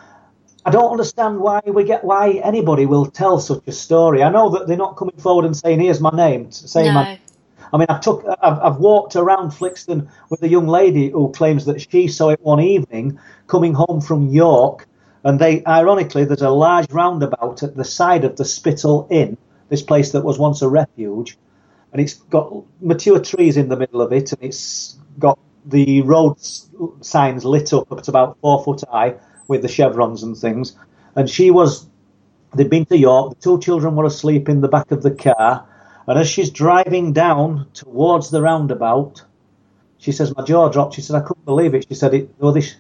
I don't understand why we get why anybody will tell such a story. I know that they're not coming forward and saying, "Here's my name." Saying no. my, I mean, I've took, I've, I've walked around Flixton with a young lady who claims that she saw it one evening coming home from York, and they, ironically, there's a large roundabout at the side of the Spittal Inn, this place that was once a refuge, and it's got mature trees in the middle of it, and it's got the road signs lit up up to about four foot high with the chevrons and things. And she was, they'd been to York, the two children were asleep in the back of the car, and as she's driving down towards the roundabout, she says, my jaw dropped. She said, I couldn't believe it. She said, it was this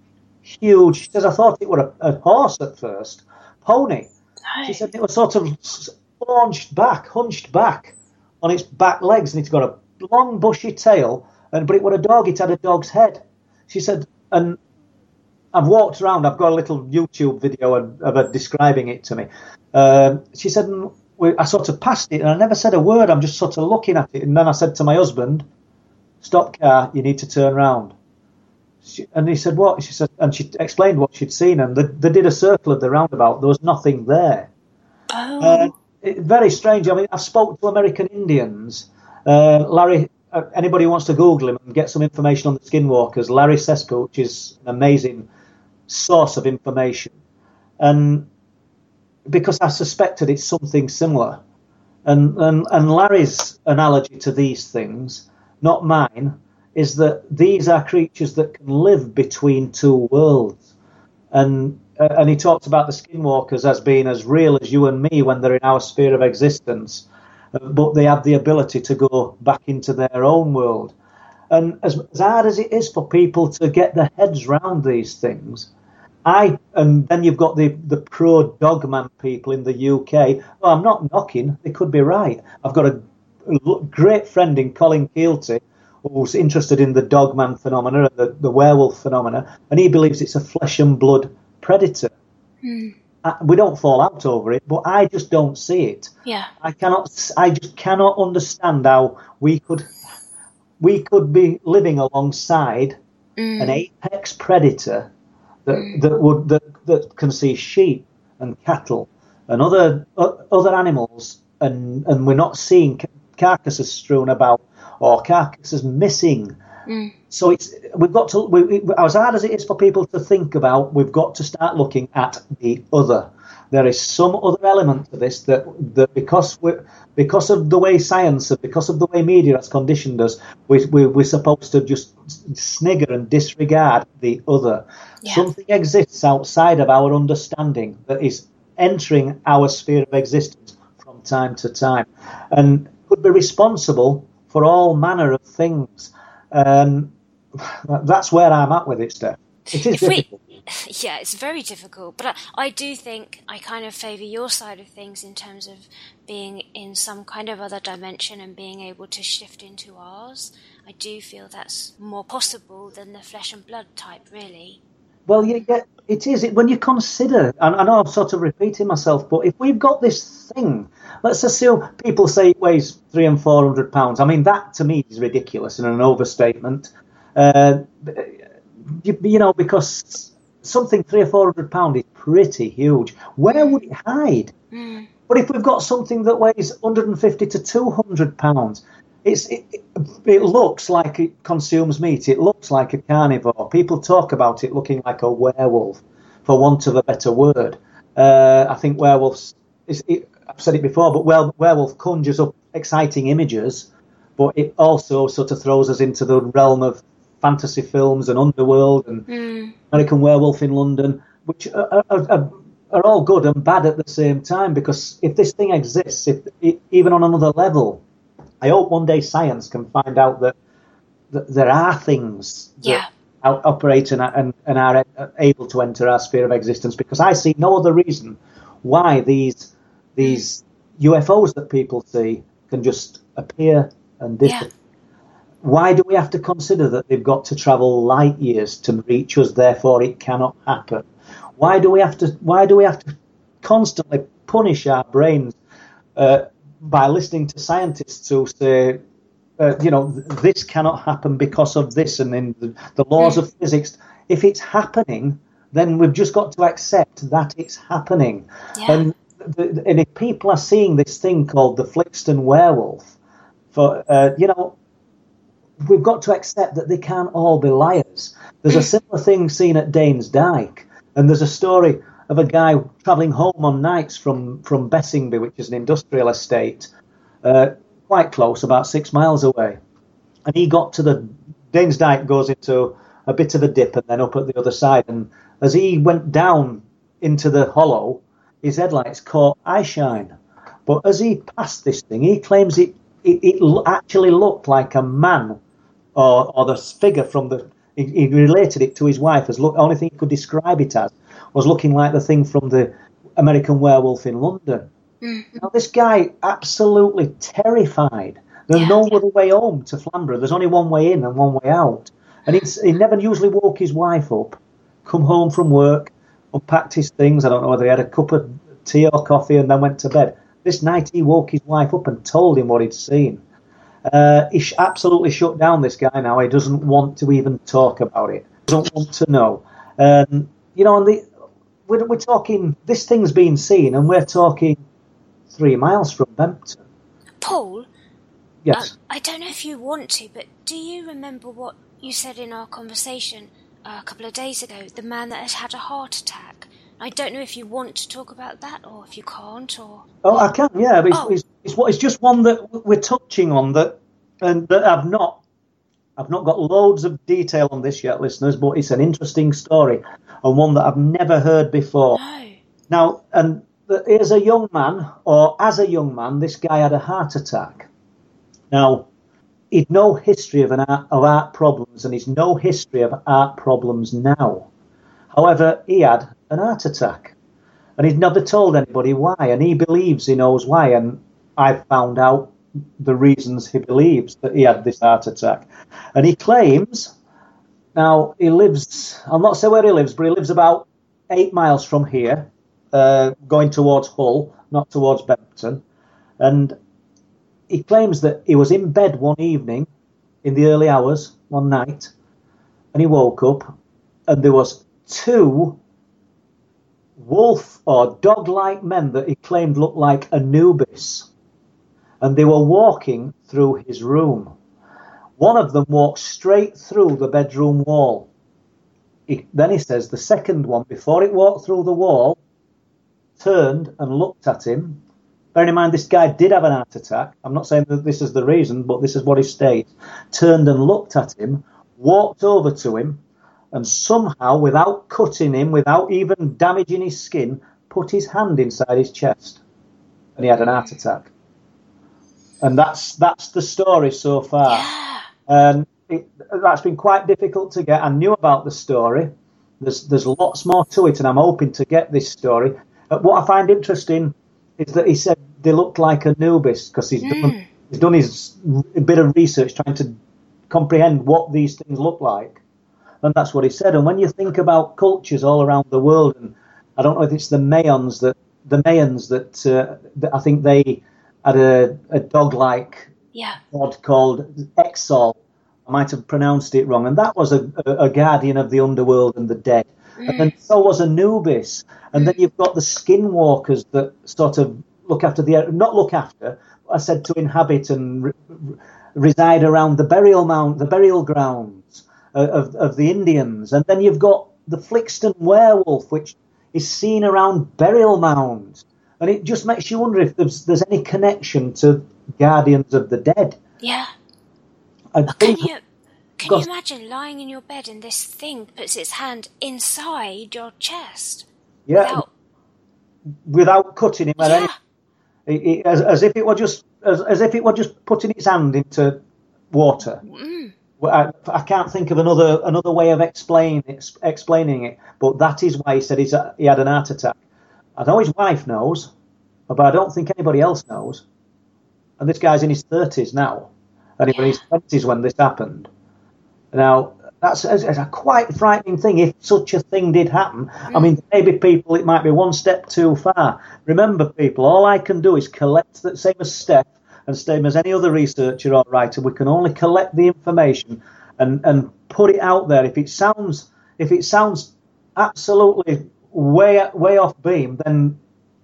huge, she says, I thought it were a, a horse at first, pony. She said it was sort of hunched back, hunched back on its back legs, and it's got a long bushy tail, and but it was a dog, it had a dog's head. She said, and I've walked around, I've got a little YouTube video of, of her describing it to me. Um, she said, we, I sort of passed it, and I never said a word, I'm just sort of looking at it, and then I said to my husband, stop car, you need to turn round. She, and he said, what? She said, and she explained what she'd seen, and they, they did a circle of the roundabout, there was nothing there. Oh. Uh, it, very strange. I mean, I've spoken to American Indians. Uh, Larry, uh, anybody who wants to Google him and get some information on the skinwalkers, Larry Sescoach is an amazing source of information. And because I suspected it's something similar. And, and, and Larry's analogy to these things, not mine, is that these are creatures that can live between two worlds. And uh, and he talks about the skinwalkers as being as real as you and me when they're in our sphere of existence, uh, but they have the ability to go back into their own world. And as, as hard as it is for people to get their heads round these things, I and then you've got the, the pro-dogman people in the U K. Oh, I'm not knocking, they could be right. I've got a, a great friend in Colin Keelty who's interested in the dogman phenomena, the, the werewolf phenomena, and he believes it's a flesh and blood predator. Mm. I, we don't fall out over it, but I just don't see it. Yeah. I cannot. I just cannot understand how we could we could be living alongside mm. an apex predator that mm. that would that, that can see sheep and cattle and other uh, other animals, and and we're not seeing carcasses strewn about or carcasses missing. Mm. So it's we've got to, we, as hard as it is for people to think about, we've got to start looking at the other. There is some other element to this that, that because we because of the way science and because of the way media has conditioned us, we, we, we're supposed to just snigger and disregard the other. Yeah. Something exists outside of our understanding that is entering our sphere of existence from time to time and could be responsible for all manner of things. Um, that's where I'm at with it, Steph. It is if difficult. We, yeah, it's very difficult. But I, I do think I kind of favour your side of things in terms of being in some kind of other dimension and being able to shift into ours. I do feel that's more possible than the flesh and blood type, really. Well, yeah, yeah it is. It, when you consider, and I know I'm sort of repeating myself, but if we've got this thing, let's assume people say it weighs three and four hundred pounds. I mean, that to me is ridiculous and an overstatement. Uh, you, you know, because something three or four hundred pounds is pretty huge. Where would it hide? Mm. But if we've got something that weighs one hundred fifty to two hundred pounds, it's it, it, it looks like it consumes meat. It looks like a carnivore. People talk about it looking like a werewolf, for want of a better word. Uh, I think werewolves. Is, it, I've said it before, but well, werewolf conjures up exciting images, but it also sort of throws us into the realm of fantasy films and Underworld and mm. American Werewolf in London, which are, are, are, are all good and bad at the same time, because if this thing exists, if it, even on another level, I hope one day science can find out that, that there are things that yeah. operate and, and, and are able to enter our sphere of existence, because I see no other reason why these these U F Os that people see can just appear and disappear. Yeah. Why do we have to consider that they've got to travel light years to reach us, therefore it cannot happen? Why do we have to? Why do we have to constantly punish our brains uh, by listening to scientists who say, uh, you know, this cannot happen because of this, and in the, the laws of physics? If it's happening, then we've just got to accept that it's happening. Yeah. And, the, and if people are seeing this thing called the Flixton werewolf, for uh, you know, we've got to accept that they can't all be liars. There's a similar thing seen at Danes Dyke, and there's a story of a guy travelling home on nights from, from Bessingby, which is an industrial estate, uh, quite close, about six miles away. And he got to the... Danes Dyke goes into a bit of a dip and then up at the other side. And as he went down into the hollow, his headlights caught eyeshine. But as he passed this thing, he claims it, it, it actually looked like a man, or, or the figure from the... He, he related it to his wife as look. The only thing he could describe it as was looking like the thing from the American Werewolf in London. Mm-hmm. Now, this guy absolutely terrified. There's yeah, no yeah. other way home to Flamborough. There's only one way in and one way out. And it's, he never usually woke his wife up, come home from work, unpacked his things. I don't know whether he had a cup of tea or coffee and then went to bed. This night he woke his wife up and told him what he'd seen. Uh, he sh- absolutely shut down, this guy now. He doesn't want to even talk about it. Doesn't want to know. Um, you know, and the, we're, we're talking, this thing's been seen, and we're talking three miles from Bempton. Paul? Yes? Uh, I don't know if you want to, but do you remember what you said in our conversation uh, a couple of days ago, the man that had had a heart attack? I don't know if you want to talk about that, or if you can't, or... Oh, I can, yeah. But it's, oh. it's, it's, it's just one that we're touching on that, and that I've not, I've not got loads of detail on this yet, listeners, but it's an interesting story, and one that I've never heard before. No. Now, and as a young man, or as a young man, this guy had a heart attack. Now, he'd no history of, an art, of art problems, and he's no history of art problems now. However, he had an heart attack, and he'd never told anybody why, and he believes he knows why, and I've found out the reasons he believes that he had this heart attack. And he claims, now he lives, I'll not say where he lives, but he lives about eight miles from here, uh, going towards Hull, not towards Bempton, and he claims that he was in bed one evening in the early hours, one night, and he woke up, and there was two wolf or dog-like men that he claimed looked like Anubis, and they were walking through his room. One of them walked straight through the bedroom wall. He, then he says the second one, before it walked through the wall, turned and looked at him. Bearing in mind, this guy did have an heart attack. I'm not saying that this is the reason, but this is what he states. Turned and looked at him, walked over to him, and somehow, without cutting him, without even damaging his skin, put his hand inside his chest. And he had an heart attack. And that's that's the story so far. Yeah. And it, that's been quite difficult to get. I knew about the story. There's there's lots more to it, and I'm hoping to get this story. But what I find interesting is that he said they looked like Anubis, because he's, mm. done, he's done his a bit of research trying to comprehend what these things look like. And that's what he said. And when you think about cultures all around the world, and I don't know if it's the Mayans that the Mayans that, uh, that I think they had a, a dog-like yeah. god called Exol. I might have pronounced it wrong. And that was a, a, a guardian of the underworld and the dead. Mm. And then so was Anubis. And mm. then you've got the skinwalkers that sort of look after the, not look after, I said to inhabit and re, reside around the burial mount, the burial grounds of, of the Indians. And then you've got the Flixton werewolf, which is seen around burial mounds. And it just makes you wonder if there's, there's any connection to guardians of the dead. Yeah. I but think, can you can you imagine lying in your bed and this thing puts its hand inside your chest? Yeah. Without, without cutting him at yeah. any, it, it, as, as if it were just as, as if it were just putting its hand into water. Mm. I, I can't think of another another way of explain, ex, explaining it, but that is why he said he's, he had an heart attack. I know his wife knows, but I don't think anybody else knows. And this guy's in his thirties now, and he was in his twenties when this happened. Now, That's a, a quite frightening thing if such a thing did happen. Mm. I mean, maybe people, it might be one step too far. Remember, people, all I can do is collect, the same as Steph and same as any other researcher or writer, we can only collect the information and, and put it out there. If it sounds if it sounds absolutely way way off beam, then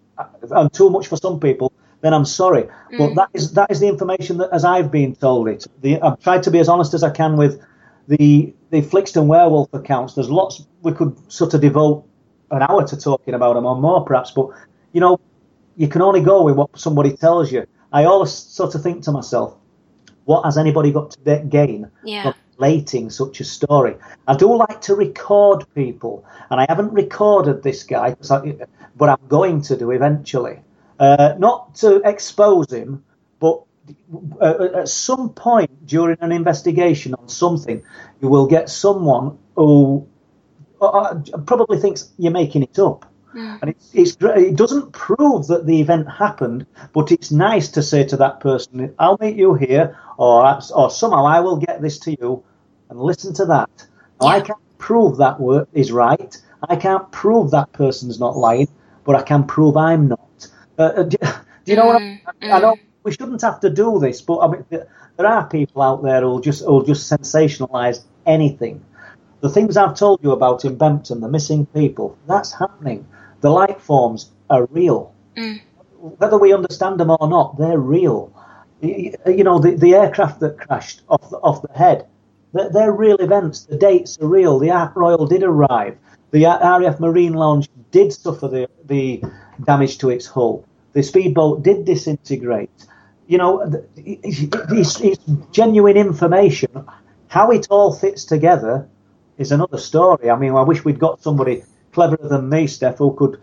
and too much for some people, then I'm sorry. Mm. But that is that is the information that, as I've been told it. The, I've tried to be as honest as I can with the the Flixton werewolf accounts. There's lots we could sort of devote an hour to talking about them or more perhaps, but you know, you can only go with what somebody tells you. I always sort of think to myself, what has anybody got to gain yeah. from relating such a story? I do like to record people, and I haven't recorded this guy, but I'm going to do eventually. Uh, not to expose him, but uh, at some point during an investigation on something, you will get someone who uh, probably thinks you're making it up. Mm. And it's, it's it doesn't prove that the event happened, but it's nice to say to that person, I'll meet you here, or or somehow I will get this to you, and listen to that. Now, yeah. I can't prove that word is right. I can't prove that person's not lying, but I can prove I'm not. Uh, do, do you know mm. what I mean? Mm. I know we shouldn't have to do this, but I mean, there are people out there who'll just who'll just sensationalise anything. The things I've told you about in Bempton, the missing people, that's happening. The light forms are real. Mm. Whether we understand them or not, they're real. You know, the, the aircraft that crashed off the, off the head, they're, they're real events. The dates are real. The Ark Royal did arrive. The R A F Marine Launch did suffer the, the damage to its hull. The speedboat did disintegrate. You know, it's, it's genuine information. How it all fits together is another story. I mean, I wish we'd got somebody cleverer than me, Steph, who could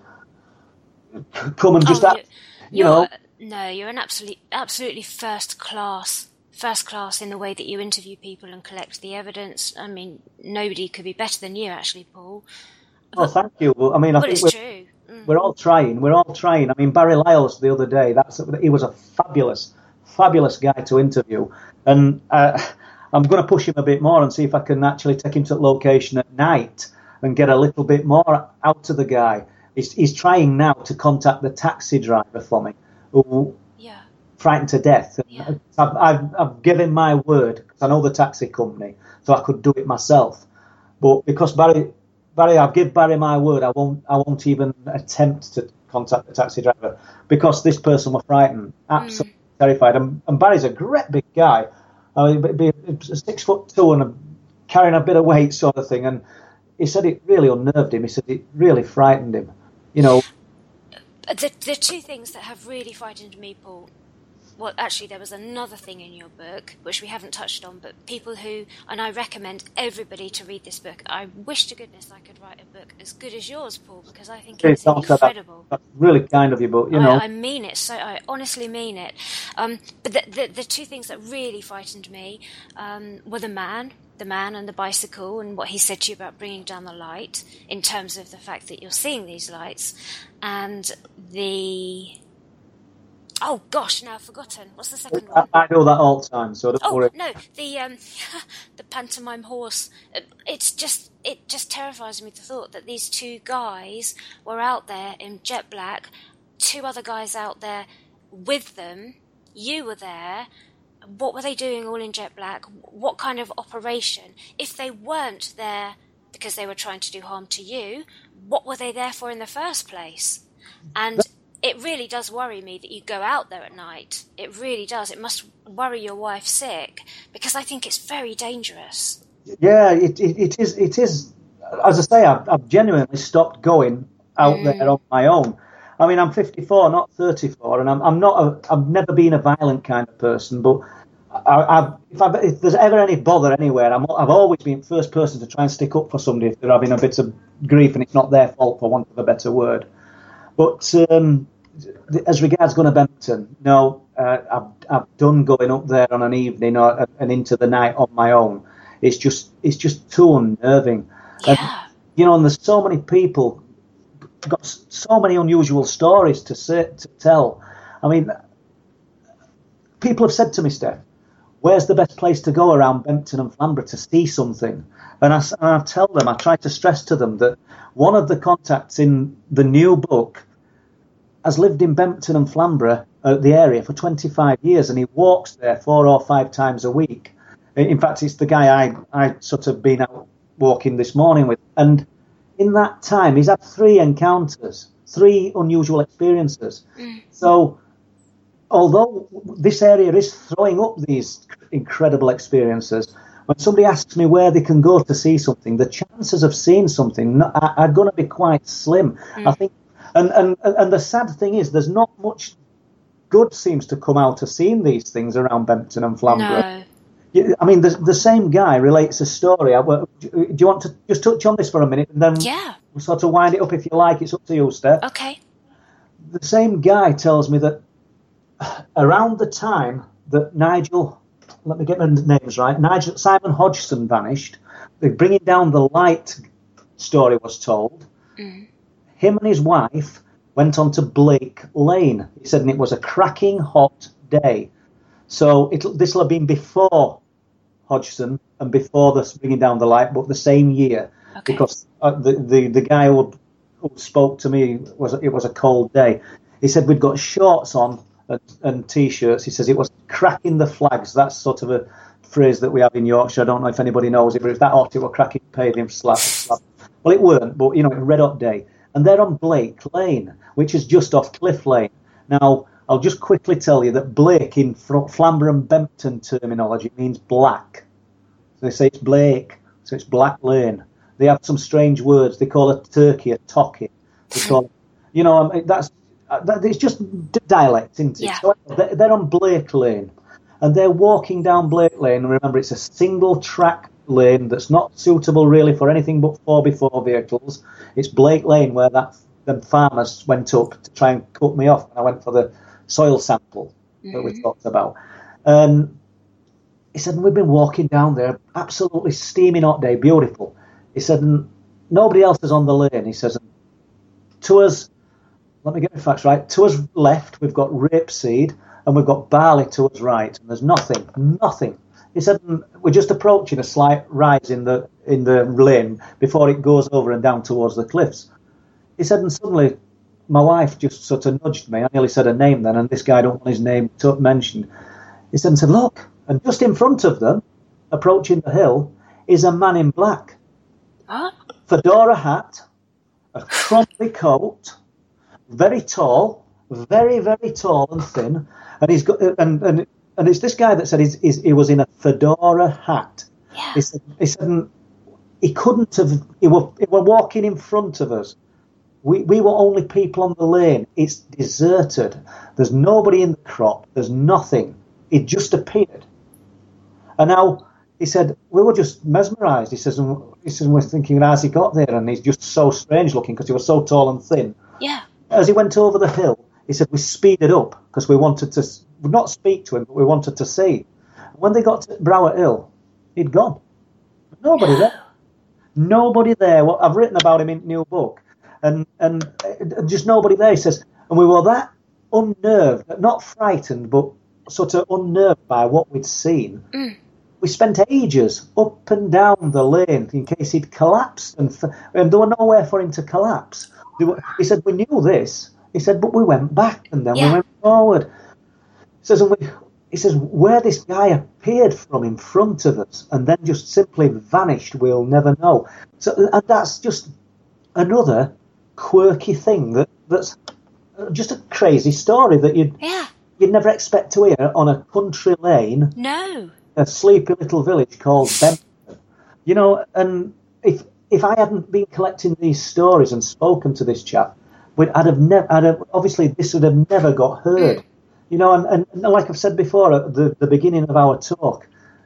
come and just, oh, act, you know. No, you're an absolutely, absolutely first class, first class in the way that you interview people and collect the evidence. I mean, nobody could be better than you, actually, Paul. Oh, but, thank you. Well, I mean, I well, think it's we're, true. Mm. we're all trying. We're all trying. I mean, Barry Lyles the other day, that's he was a fabulous, fabulous guy to interview, and uh, I'm going to push him a bit more and see if I can actually take him to location at night and get a little bit more out of the guy. He's, he's trying now to contact the taxi driver for me, who yeah. frightened to death. Yeah. I've, I've, I've given my word, because I know the taxi company, so I could do it myself. But because Barry, Barry, I'll give Barry my word, I won't, I won't even attempt to contact the taxi driver, because this person was frightened, absolutely mm. terrified. And, and Barry's a great big guy, I mean, be six foot two and a, carrying a bit of weight, sort of thing, and he said it really unnerved him. He said it really frightened him. You know, the the two things that have really frightened me, Paul. Well, actually, there was another thing in your book which we haven't touched on, but people who, and I recommend everybody to read this book. I wish to goodness I could write a book as good as yours, Paul, because I think it's incredible. That, that's really kind of you, but you know, I, I mean it. So I honestly mean it. Um, but the, the the two things that really frightened me um, were the man. the man and the bicycle and what he said to you about bringing down the light in terms of the fact that you're seeing these lights, and the oh gosh now I've forgotten what's the second one. I, I do that all the time, so don't oh worry. no the um the pantomime horse. It's just it just terrifies me, the thought that these two guys were out there in jet black, two other guys out there with them, you were there. What were they doing all in jet black? What kind of operation? If they weren't there because they were trying to do harm to you, what were they there for in the first place? And it really does worry me that you go out there at night. It really does. It must worry your wife sick, because I think it's very dangerous. Yeah, it, it, it is. It is. As I say, I've, I've genuinely stopped going out mm. there on my own. I mean, I'm fifty-four, not thirty-four, and I'm, I'm not. A, I've never been a violent kind of person, but I, I've, if, I've, if there's ever any bother anywhere, I'm, I've always been first person to try and stick up for somebody if they're having a bit of grief and it's not their fault, for want of a better word. But um, as regards going to Bempton, no, uh, I've, I've done going up there on an evening or and into the night on my own. It's just, it's just too unnerving. Yeah. And, you know, and there's so many people. Got so many unusual stories to say, to tell. I mean, people have said to me, Steph, where's the best place to go around Bempton and Flamborough to see something? And I, and I tell them, I try to stress to them that one of the contacts in the new book has lived in Bempton and Flamborough, uh, the area, for twenty-five years, and he walks there four or five times a week. In fact, it's the guy I, I sort of been out walking this morning with. And in that time, he's had three encounters, three unusual experiences. Mm. So although this area is throwing up these incredible experiences, when somebody asks me where they can go to see something, the chances of seeing something are, are going to be quite slim. Mm. I think, and, and and the sad thing is, there's not much good seems to come out of seeing these things around Bempton and Flamborough. No. I mean, the, the same guy relates a story. I, do you want to just touch on this for a minute, and then yeah. we'll sort of wind it up if you like? It's up to you, Steph. Okay. The same guy tells me that around the time that Nigel, let me get my names right, Nigel Simon Hodgson vanished, the bringing down the light story was told. Mm. Him and his wife went on to Blake Lane. He said, and it was a cracking hot day. So this will have been before Hodgson and before the bringing down the light, but the same year, okay. because uh, the, the the guy who, who spoke to me was it was a cold day. He said we'd got shorts on and, and t-shirts. He says it was cracking the flags. That's sort of a phrase that we have in Yorkshire. I don't know if anybody knows it, but if that hot, it were cracking paving slap, slap. Well, it weren't, but you know, a red hot day. And they're on Blake Lane, which is just off Cliff Lane. Now, I'll just quickly tell you that Blake in Flamborough and Bempton terminology means black. So they say it's Blake, so it's Black Lane. They have some strange words. They call a turkey a tocky. They call it, you know, I mean, that's that, it's just dialect, isn't it? Yeah. So they're on Blake Lane, and they're walking down Blake Lane. Remember, it's a single track lane that's not suitable really for anything but four by four vehicles. It's Blake Lane where that the farmers went up to try and cut me off when I went for the soil sample mm-hmm. that we talked about. And he said, we've been walking down there, absolutely steaming hot day, beautiful. He said, nobody else is on the lane. He says, to us, let me get the facts right, to us left, we've got rapeseed and we've got barley to us right, and there's nothing, nothing. He said, we're just approaching a slight rise in the in the lane before it goes over and down towards the cliffs. He said, and suddenly my wife just sort of nudged me. I nearly said her name then, and this guy don't want his name to mentioned. He said, and said, look, and just in front of them, approaching the hill, is a man in black. Huh? Fedora hat, a crumply coat, very tall, very, very tall and thin, and he's got and and. And it's this guy that said he's, he's, he was in a fedora hat. Yeah. He said, he said he couldn't have. He were, he were walking in front of us. We we were only people on the lane. It's deserted. There's nobody in the crop. There's nothing. It just appeared. And now he said we were just mesmerised. He says, and he says, and we're thinking, how's he got there? And he's just so strange looking because he was so tall and thin. Yeah. As he went over the hill, he said we speeded up because we wanted to not speak to him, but we wanted to see. When they got to Brower Hill, he'd gone. Nobody there. Nobody there. Well, I've written about him in the new book, and and just nobody there. He says, and we were that unnerved, not frightened, but sort of unnerved by what we'd seen. Mm. We spent ages up and down the lane in case he'd collapsed, and, f- and there were nowhere for him to collapse. Were, he said, we knew this. He said, but we went back and then yeah. we went forward. He says, and we, he says, where this guy appeared from in front of us and then just simply vanished, we'll never know. So, and that's just another quirky thing that, that's just a crazy story that you'd, yeah. you'd never expect to hear on a country lane. No. A sleepy little village called Bempton. You know, and if if I hadn't been collecting these stories and spoken to this chap, I'd have never. I'd have, obviously, this would have never got heard. Mm. You know, and, and like I've said before at the, the beginning of our talk,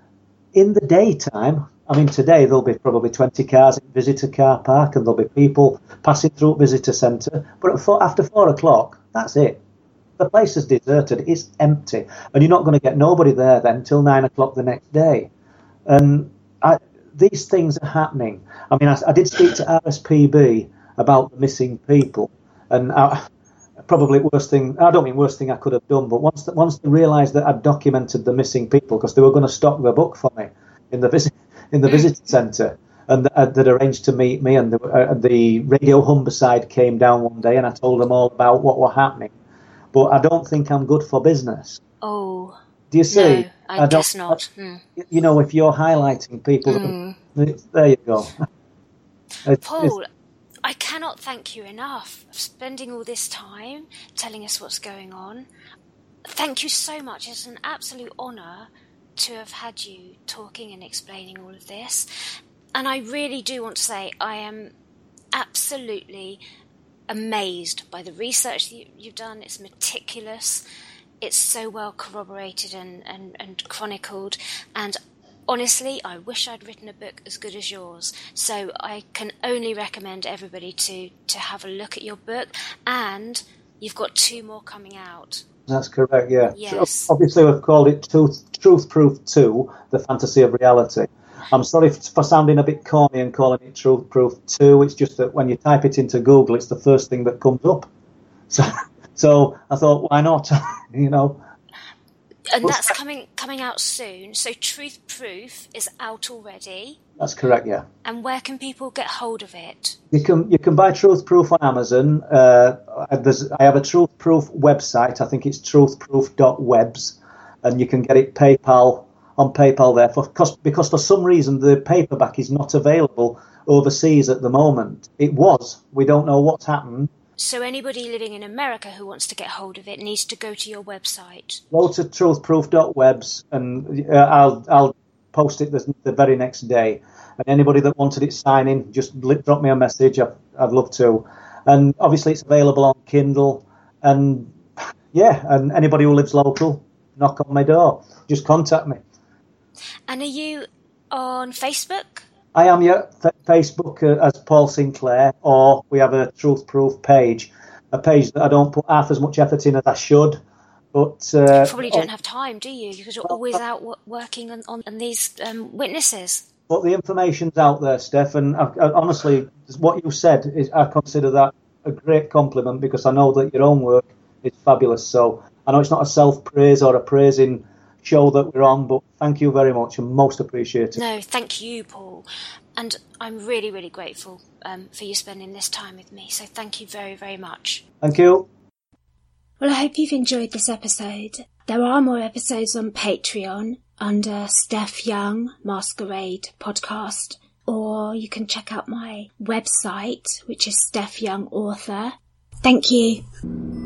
in the daytime, I mean, today there'll be probably twenty cars in visitor car park, and there'll be people passing through visitor centre. But at four, after four o'clock, that's it. The place is deserted. It's empty, and you're not going to get nobody there then until nine o'clock the next day. And I, these things are happening. I mean, I, I did speak to R S P B about the missing people. And I, probably worst thing, I don't mean worst thing I could have done, but once once they realised that I'd documented the missing people, because they were going to stock the book for me in the visit in the visitor centre, and uh, they'd arranged to meet me, and the, uh, the Radio Humberside came down one day, and I told them all about what were happening. But I don't think I'm good for business. Oh, do you see? No, I, I guess not. Mm. You know, if you're highlighting people, mm. there you go. It's, Paul, it's, I cannot thank you enough for spending all this time telling us what's going on. Thank you so much. It's an absolute honour to have had you talking and explaining all of this. And I really do want to say I am absolutely amazed by the research that you've done. It's meticulous. It's so well corroborated and, and, and chronicled. And honestly, I wish I'd written a book as good as yours. So I can only recommend everybody to, to have a look at your book. And you've got two more coming out. That's correct, yeah. Yes. So obviously, we've called it Truth, Truth Proof two, The Fantasy of Reality. I'm sorry for sounding a bit corny and calling it Truth Proof two. It's just that when you type it into Google, it's the first thing that comes up. So, so I thought, why not? you know. And that's coming coming out soon. So Truth Proof is out already. That's correct, yeah. And where can people get hold of it? You can you can buy Truth Proof on Amazon. Uh, there's, I have a Truth Proof website. I think it's truth proof dot webs, and you can get it PayPal on PayPal there. For because, because for some reason the paperback is not available overseas at the moment. It was. We don't know what's happened. So anybody living in America who wants to get hold of it needs to go to your website. Go to truth proof dot webs, and uh, I'll I'll post it the, the very next day. And anybody that wanted it signing, just drop me a message. I, I'd love to. And obviously, it's available on Kindle. And yeah, and anybody who lives local, knock on my door. Just contact me. And are you on Facebook? I am, yeah. F- Facebook uh, as Paul Sinclair, or we have a Truth Proof page, a page that I don't put half as much effort in as I should. But uh, you probably don't have time, do you? Because you're always out w- working on, on, on these um, witnesses. But the information's out there, Steph, and I, I, honestly, what you said is I consider that a great compliment, because I know that your own work is fabulous. So I know it's not a self-praise or a praising show that we're on, but thank you very much and most appreciated. No, thank you, Paul. And I'm really, really grateful um, for you spending this time with me. So thank you very, very much. Thank you. Well, I hope you've enjoyed this episode. There are more episodes on Patreon under Steph Young Masquerade Podcast, or you can check out my website, which is Steph Young Author. Thank you.